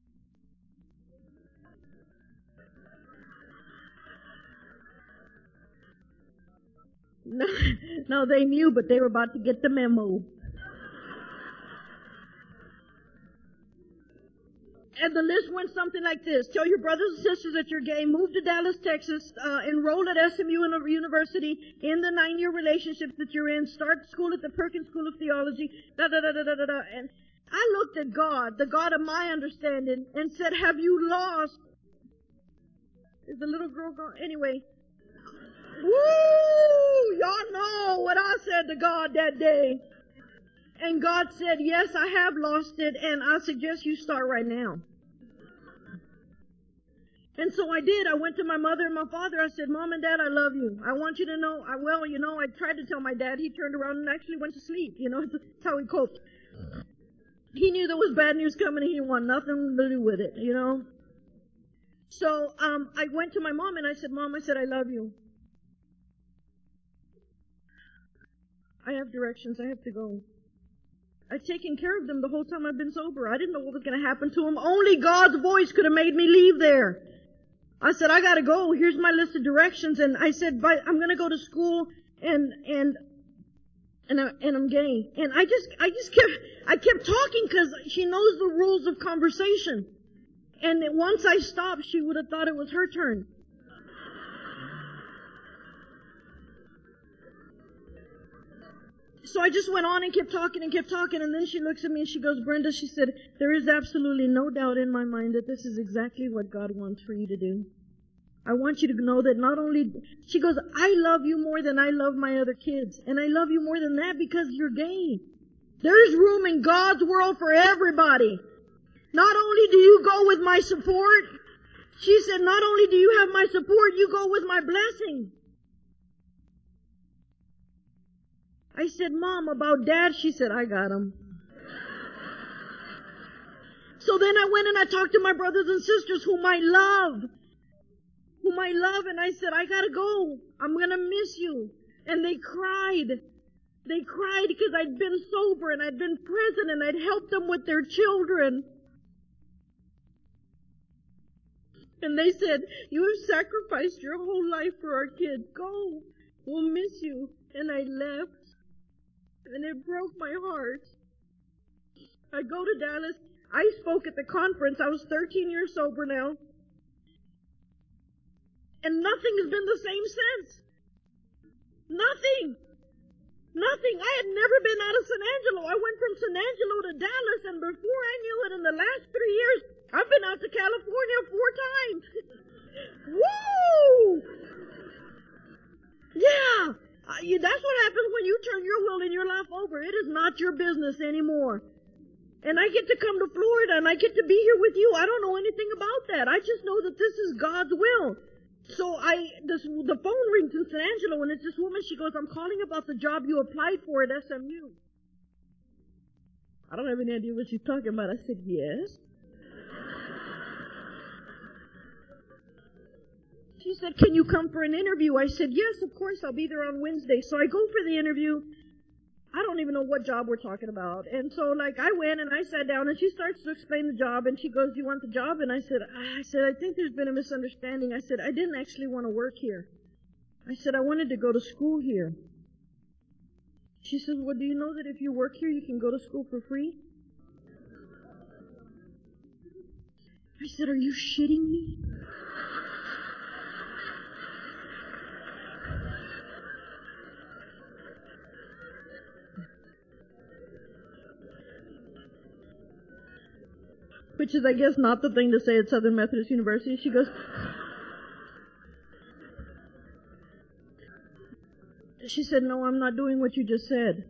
No, no, they knew, but they were about to get the memo. And the list went something like this. Tell your brothers and sisters that you're gay. Move to Dallas, Texas. Uh, enroll at S M U University in the nine-year relationships that you're in. Start school at the Perkins School of Theology. Da, da, da, da, da, da, da. And I looked at God, the God of my understanding, and said, have you lost? Is the little girl gone? Anyway. Woo! Y'all know what I said to God that day. And God said, yes, I have lost it, and I suggest you start right now. And so I did. I went to my mother and my father. I said, Mom and Dad, I love you. I want you to know, I, well, you know, I tried to tell my dad. He turned around and actually went to sleep. You know, that's how he coped. He knew there was bad news coming and he didn't want nothing to do with it, you know. So um, I went to my mom and I said, Mom, I said, I love you. I have directions. I have to go. I've taken care of them the whole time I've been sober. I didn't know what was going to happen to them. Only God's voice could have made me leave there. I said, I got to go. Here's my list of directions. And I said, I'm going to go to school and, and, and, I, and I'm gay. And I just, I just kept, I kept talking because she knows the rules of conversation. And once I stopped, she would have thought it was her turn. So I just went on and kept talking and kept talking, and then she looks at me and she goes, Brenda, she said, there is absolutely no doubt in my mind that this is exactly what God wants for you to do. I want you to know that not only, she goes, I love you more than I love my other kids, and I love you more than that because you're gay. There's room in God's world for everybody. Not only do you go with my support, she said, not only do you have my support, you go with my blessing. I said, Mom, about Dad, she said, I got him. So then I went and I talked to my brothers and sisters whom I love, whom I love, and I said, I gotta go. I'm gonna miss you. And they cried. They cried because I'd been sober and I'd been present and I'd helped them with their children. And they said, you have sacrificed your whole life for our kids. Go. We'll miss you. And I left. And it broke my heart. I go to Dallas. I spoke at the conference. I was thirteen years sober now. And nothing has been the same since. Nothing. Nothing. I had never been out of San Angelo. I went from San Angelo to Dallas, and before I knew it, in the last three years, I've been out to California four times. Woo! Yeah. Uh, you, that's what happens when you turn your will and your life over. It is not your business anymore. And I get to come to Florida and I get to be here with you. I don't know anything about that. I just know that this is God's will. So I, this, the phone rings in San Angelo and it's this woman. She goes, I'm calling about the job you applied for at S M U. I don't have any idea what she's talking about. I said, yes. She said, can you come for an interview? I said, yes, of course, I'll be there on Wednesday. So I go for the interview. I don't even know what job we're talking about. And so, like, I went and I sat down and she starts to explain the job and she goes, do you want the job? And I said, I said, I think there's been a misunderstanding. I said, I didn't actually want to work here. I said, I wanted to go to school here. She says, well, do you know that if you work here, you can go to school for free? I said, are you shitting me? Which is, I guess, not the thing to say at Southern Methodist University. She goes, she said, no, I'm not doing what you just said.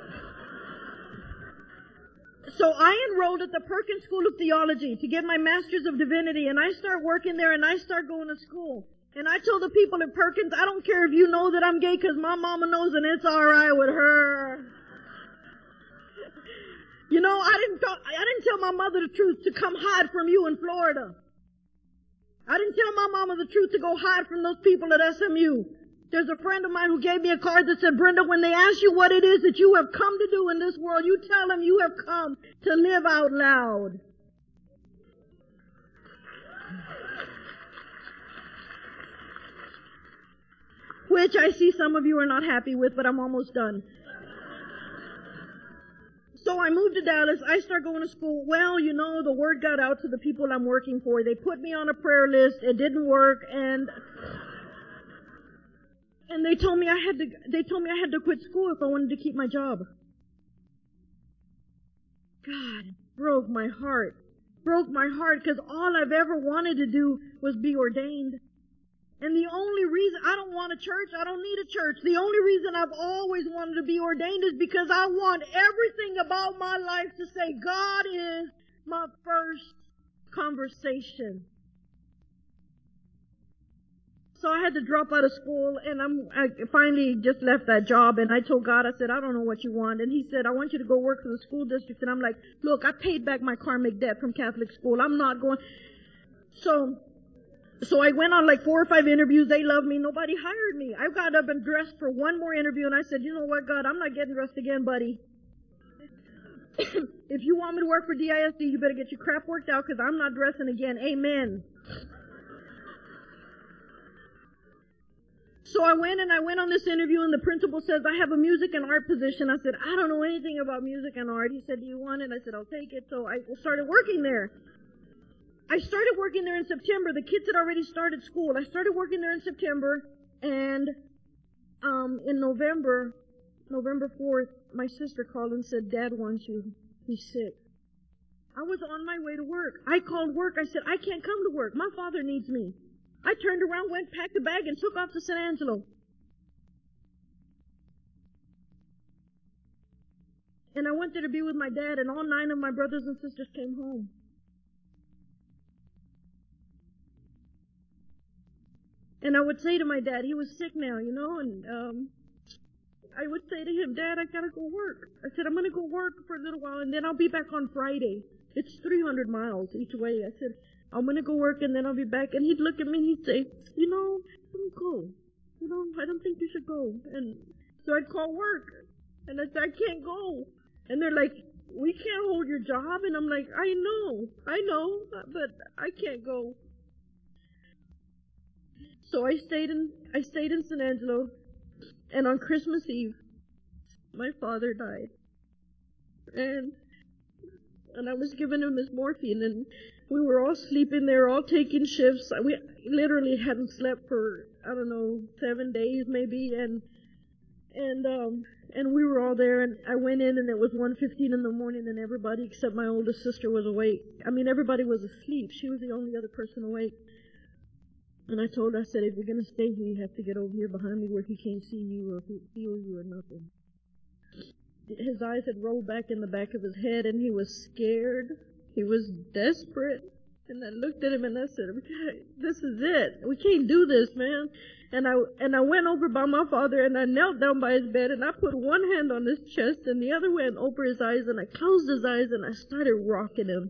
So I enrolled at the Perkins School of Theology to get my Master's of Divinity, and I start working there, and I start going to school. And I told the people at Perkins, I don't care if you know that I'm gay, because my mama knows, and it's all right with her. You know, I didn't talk, I didn't tell my mother the truth to come hide from you in Florida. I didn't tell my mama the truth to go hide from those people at S M U. There's a friend of mine who gave me a card that said, Brenda, when they ask you what it is that you have come to do in this world, you tell them you have come to live out loud. Which I see some of you are not happy with, but I'm almost done. So I moved to Dallas. I start going to school. Well, you know, the word got out to the people I'm working for. They put me on a prayer list. It didn't work, and and they told me I had to. They told me I had to quit school if I wanted to keep my job. God, it broke my heart. Broke my heart because all I've ever wanted to do was be ordained. And the only reason, I don't want a church, I don't need a church. The only reason I've always wanted to be ordained is because I want everything about my life to say, God is my first conversation. So I had to drop out of school, and I'm, I finally just left that job, and I told God, I said, I don't know what you want. And he said, I want you to go work for the school district. And I'm like, look, I paid back my karmic debt from Catholic school. I'm not going. So, so I went on like four or five interviews. They loved me. Nobody hired me. I got up and dressed for one more interview, and I said, you know what, God, I'm not getting dressed again, buddy. If you want me to work for D I S D, you better get your crap worked out, because I'm not dressing again. Amen. So I went and I went on this interview, and the principal says, I have a music and art position. I said, I don't know anything about music and art. He said, do you want it? I said, I'll take it. So I started working there. I started working there in September. The kids had already started school. I started working there in September, and um in November, November fourth, my sister called and said, Dad wants you. He's sick. I was on my way to work. I called work. I said, I can't come to work. My father needs me. I turned around, went, packed a bag, and took off to San Angelo. And I went there to be with my dad, and all nine of my brothers and sisters came home. And I would say to my dad, he was sick now, you know, and um I would say to him, Dad, I gotta go work. I said, I'm gonna go work for a little while, and then I'll be back on Friday. It's three hundred miles each way. I said, I'm gonna go work, and then I'll be back. And he'd look at me and he'd say, you know, don't go. You know, I don't think you should go. And so I'd call work, and I'd say, I can't go. And they're like, we can't hold your job. And I'm like, I know, I know, but I can't go. So I stayed in, I stayed in San Angelo, and on Christmas Eve, my father died. And, and I was giving him his morphine, and we were all sleeping there, all taking shifts. We literally hadn't slept for, I don't know, seven days maybe, and, and, um, and we were all there, and I went in, and it was one fifteen in the morning, and everybody except my oldest sister was awake. I mean, everybody was asleep. She was the only other person awake. And I told her, I said, if you're going to stay here, you have to get over here behind me where he can't see you or feel you or nothing. His eyes had rolled back in the back of his head, and he was scared. He was desperate. And I looked at him and I said, this is it. We can't do this, man. And I, and I went over by my father, and I knelt down by his bed, and I put one hand on his chest and the other went over his eyes, and I closed his eyes, and I started rocking him.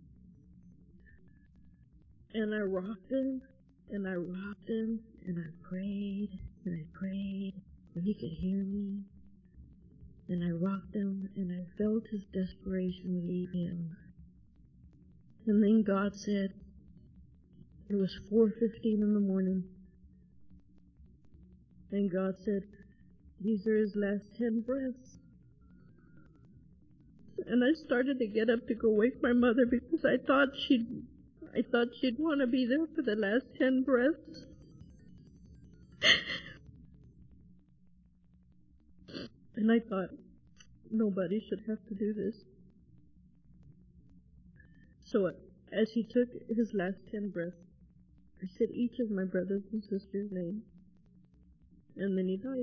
And I rocked him. And I rocked him, and I prayed, and I prayed, and he could hear me. And I rocked him, and I felt his desperation leave him. And then God said, it was four fifteen in the morning, and God said, these are his last ten breaths. And I started to get up to go wake my mother because I thought she'd, I thought she'd want to be there for the last ten breaths. And I thought, nobody should have to do this. So as he took his last ten breaths, I said each of my brothers and sisters' names, and then he died.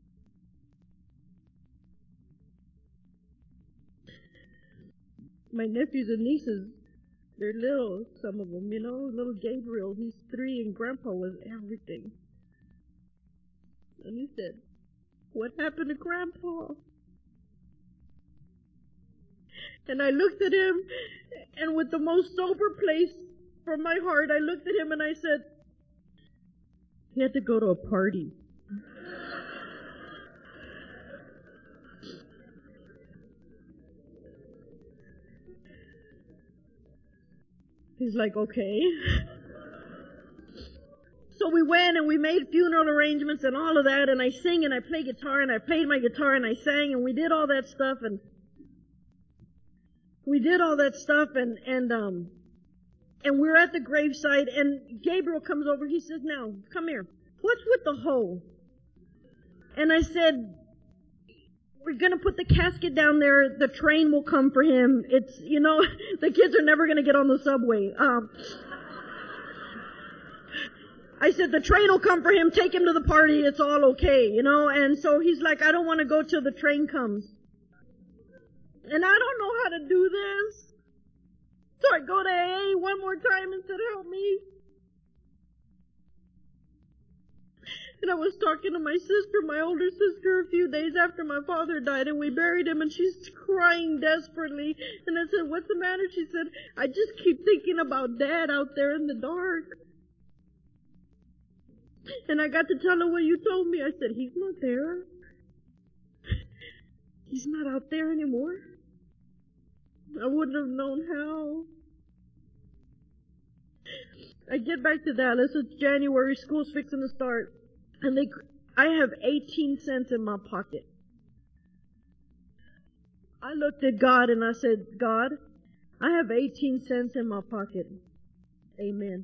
My nephews and nieces, they're little, some of them, you know, little Gabriel, he's three, and Grandpa was everything. And he said, what happened to Grandpa? And I looked at him, and with the most sober place from my heart, I looked at him and I said, he had to go to a party. He's like, okay. So we went and we made funeral arrangements and all of that, and I sing and I play guitar, and I played my guitar and I sang, and we did all that stuff, and we did all that stuff, and, and, um, and we're at the gravesite, and Gabriel comes over, he says, now, come here, what's with the hoe? And I said, we're gonna put the casket down there, the train will come for him, it's, you know, the kids are never gonna get on the subway, um, I said, the train will come for him, take him to the party, it's all okay, you know, and so he's like, I don't want to go till the train comes. And I don't know how to do this. So I go to A A one more time and said, help me. And I was talking to my sister, my older sister, a few days after my father died, and we buried him, and she's crying desperately. And I said, what's the matter? She said, I just keep thinking about Dad out there in the dark. And I got to tell her what you told me. I said, he's not there. He's not out there anymore. I wouldn't have known how. I get back to Dallas. It's January. School's fixing to start. And they, I have eighteen cents in my pocket. I looked at God and I said, God, I have eighteen cents in my pocket. Amen.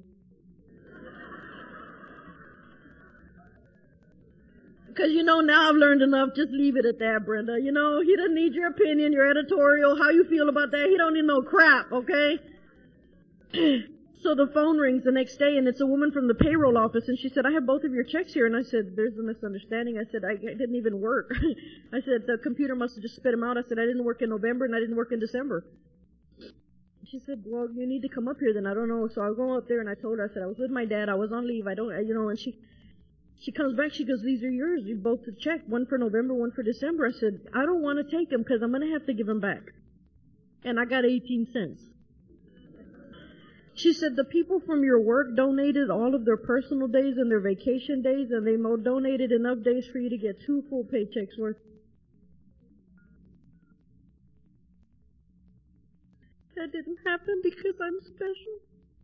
Because, you know, now I've learned enough. Just leave it at that, Brenda. You know, he doesn't need your opinion, your editorial, how you feel about that. He don't need no crap, okay? So the phone rings the next day, and it's a woman from the payroll office, and she said, I have both of your checks here. And I said, there's a misunderstanding. I said, I, I didn't even work. I said, the computer must have just spit them out. I said, I didn't work in November, and I didn't work in December. She said, well, you need to come up here then. I don't know. So I'll go up there, and I told her, I said, I was with my dad. I was on leave. I don't, you know, and she... She comes back, she goes, these are yours. You both checked, one for November, one for December. I said, I don't want to take them because I'm going to have to give them back. And I got eighteen cents. She said, the people from your work donated all of their personal days and their vacation days, and they donated enough days for you to get two full paychecks worth. That didn't happen because I'm special.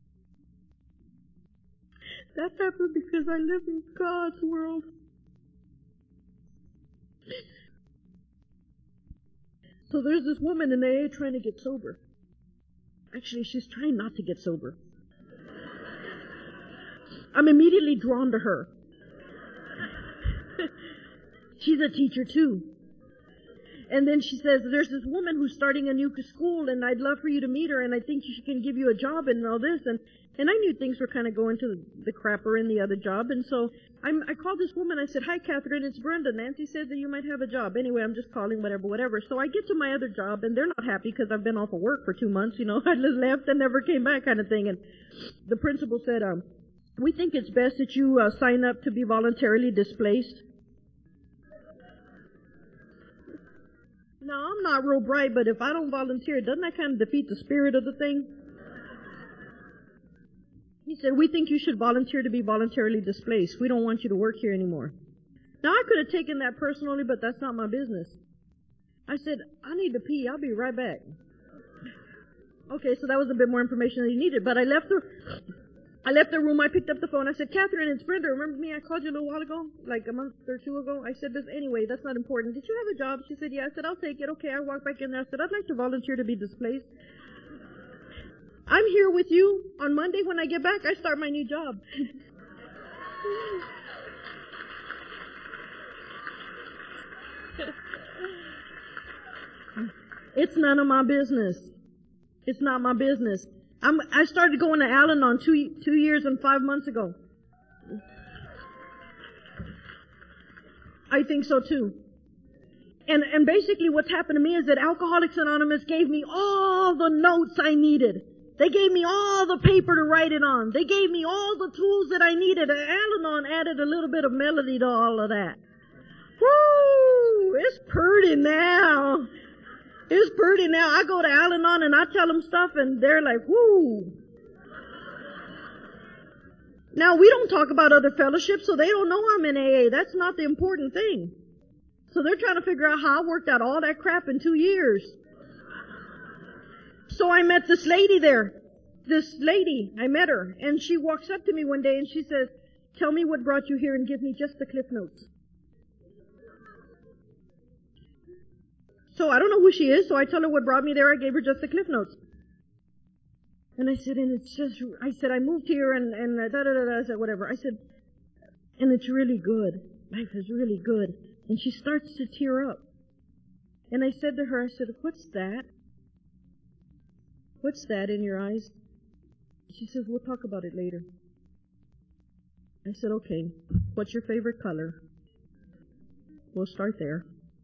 That happened because I live in God's world. So there's this woman in A A trying to get sober. Actually, she's trying not to get sober. I'm immediately drawn to her. She's a teacher too. And then she says, there's this woman who's starting a new school, and I'd love for you to meet her, and I think she can give you a job and all this. And And I knew things were kind of going to the crapper in the other job. And so I'm, I called this woman. I said, hi, Catherine, it's Brenda. Nancy said that you might have a job. Anyway, I'm just calling, whatever, whatever. So I get to my other job, and they're not happy because I've been off of work for two months. You know, I just left and never came back kind of thing. And the principal said, um, we think it's best that you uh, sign up to be voluntarily displaced. Now, I'm not real bright, but if I don't volunteer, doesn't that kind of defeat the spirit of the thing? He said, we think you should volunteer to be voluntarily displaced. We don't want you to work here anymore. Now, I could have taken that personally, but that's not my business. I said, I need to pee. I'll be right back. Okay, so that was a bit more information than you needed, but I left the, I left the room. I picked up the phone. I said, Catherine, it's Brenda. Remember me? I called you a little while ago, like a month or two ago. I said, this, anyway, that's not important. Did you have a job? She said, yeah. I said, I'll take it. Okay, I walked back in there. I said, I'd like to volunteer to be displaced. I'm here with you on Monday. When I get back, I start my new job. It's none of my business. It's not my business. I'm, I started going to Al-Anon two, two years and five months ago. I think so too. And, and basically what's happened to me is that Alcoholics Anonymous gave me all the notes I needed. They gave me all the paper to write it on. They gave me all the tools that I needed. Al-Anon added a little bit of melody to all of that. Woo! It's pretty now. It's pretty now. I go to Al-Anon and I tell them stuff and they're like, whoo. Now, we don't talk about other fellowships, so they don't know I'm in A A. That's not the important thing. So they're trying to figure out how I worked out all that crap in two years. So I met this lady there. This lady, I met her, and she walks up to me one day and she says, tell me what brought you here and give me just the Cliff Notes. So I don't know who she is, so I tell her what brought me there. I gave her just the Cliff Notes. And I said, and it's just, I said, I moved here and, and da da da da, I said, whatever. I said, and it's really good. Life is really good. And she starts to tear up. And I said to her, I said, what's that? What's that in your eyes? She says, we'll talk about it later. I said, okay, what's your favorite color? We'll start there.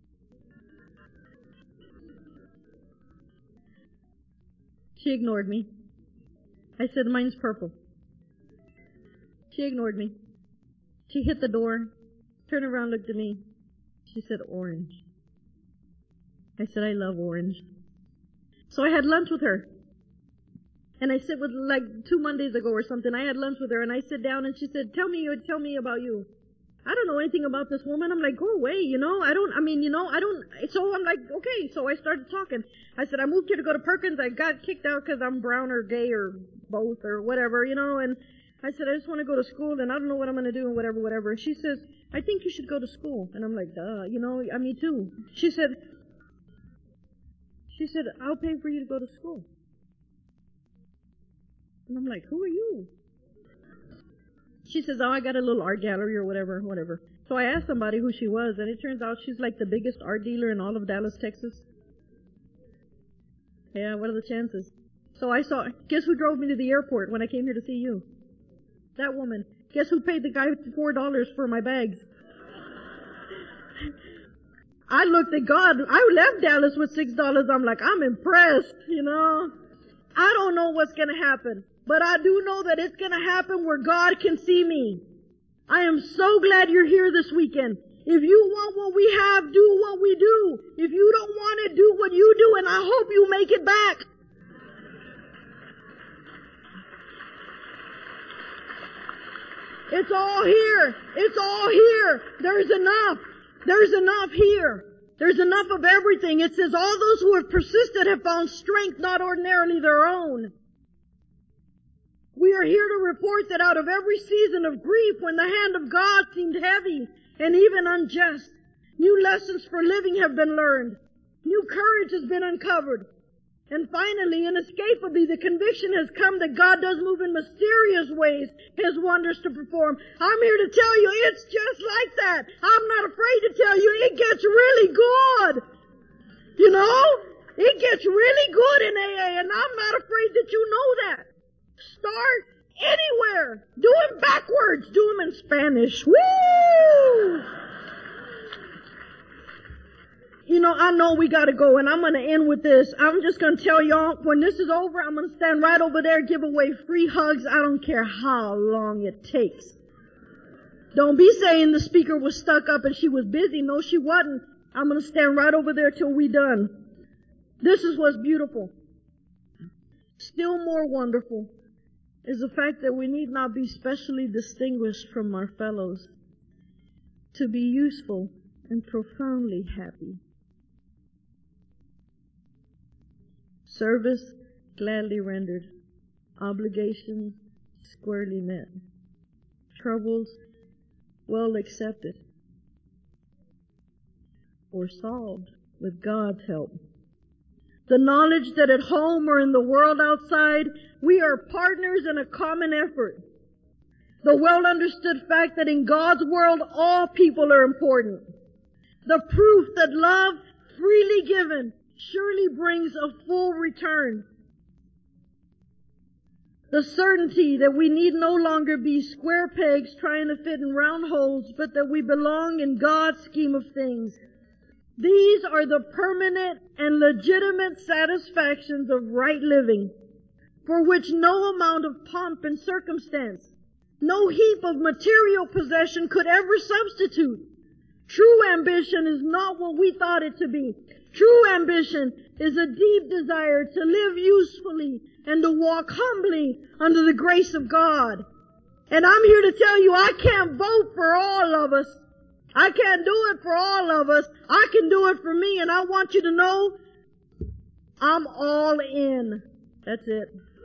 She ignored me. I said, mine's purple. She ignored me. She hit the door, turned around, looked at me. She said, orange. I said, I love orange. So I had lunch with her. And I sit with, like, two Mondays ago or something, I had lunch with her, and I sit down, and she said, tell me, tell me about you. I don't know anything about this woman. I'm like, go away, you know, I don't, I mean, you know, I don't, so I'm like, okay, so I started talking. I said, I moved here to go to Perkins. I got kicked out because I'm brown or gay or both or whatever, you know, and I said, I just want to go to school, and I don't know what I'm going to do and whatever, whatever. And she says, I think you should go to school. And I'm like, duh, you know, I me too. She said, she said, I'll pay for you to go to school. And I'm like, who are you? She says, oh, I got a little art gallery or whatever, whatever. So I asked somebody who she was, and it turns out she's like the biggest art dealer in all of Dallas, Texas. Yeah, what are the chances? So I saw, guess who drove me to the airport when I came here to see you? That woman. Guess who paid the guy four dollars for my bags? I looked at God. I left Dallas with six dollars. I'm like, I'm impressed, you know. I don't know what's going to happen, but I do know that it's going to happen where God can see me. I am so glad you're here this weekend. If you want what we have, do what we do. If you don't want it, do what you do, and I hope you make it back. It's all here. It's all here. There's enough. There's enough here. There's enough of everything. It says all those who have persisted have found strength not ordinarily their own. We are here to report that out of every season of grief when the hand of God seemed heavy and even unjust, new lessons for living have been learned. New courage has been uncovered. And finally, inescapably, the conviction has come that God does move in mysterious ways, His wonders to perform. I'm here to tell you, it's just like that. I'm not afraid to tell you, it gets really good. You know? It gets really good in A A, and I'm not afraid that you know that. Start anywhere. Do them backwards. Do them in Spanish. Woo! You know, I know we gotta go, and I'm gonna end with this. I'm just gonna tell y'all, when this is over, I'm gonna stand right over there, give away free hugs. I don't care how long it takes. Don't be saying the speaker was stuck up and she was busy. No, she wasn't. I'm gonna stand right over there till we done. This is what's beautiful. Still more wonderful is the fact that we need not be specially distinguished from our fellows to be useful and profoundly happy. Service gladly rendered. Obligations squarely met. Troubles well accepted or solved with God's help. The knowledge that at home or in the world outside, we are partners in a common effort. The well understood fact that in God's world all people are important. The proof that love freely given surely brings a full return. The certainty that we need no longer be square pegs trying to fit in round holes, but that we belong in God's scheme of things. These are the permanent and legitimate satisfactions of right living, for which no amount of pomp and circumstance, no heap of material possession could ever substitute. True ambition is not what we thought it to be. True ambition is a deep desire to live usefully and to walk humbly under the grace of God. And I'm here to tell you, I can't vote for all of us. I can't do it for all of us. I can do it for me, and I want you to know I'm all in. That's it.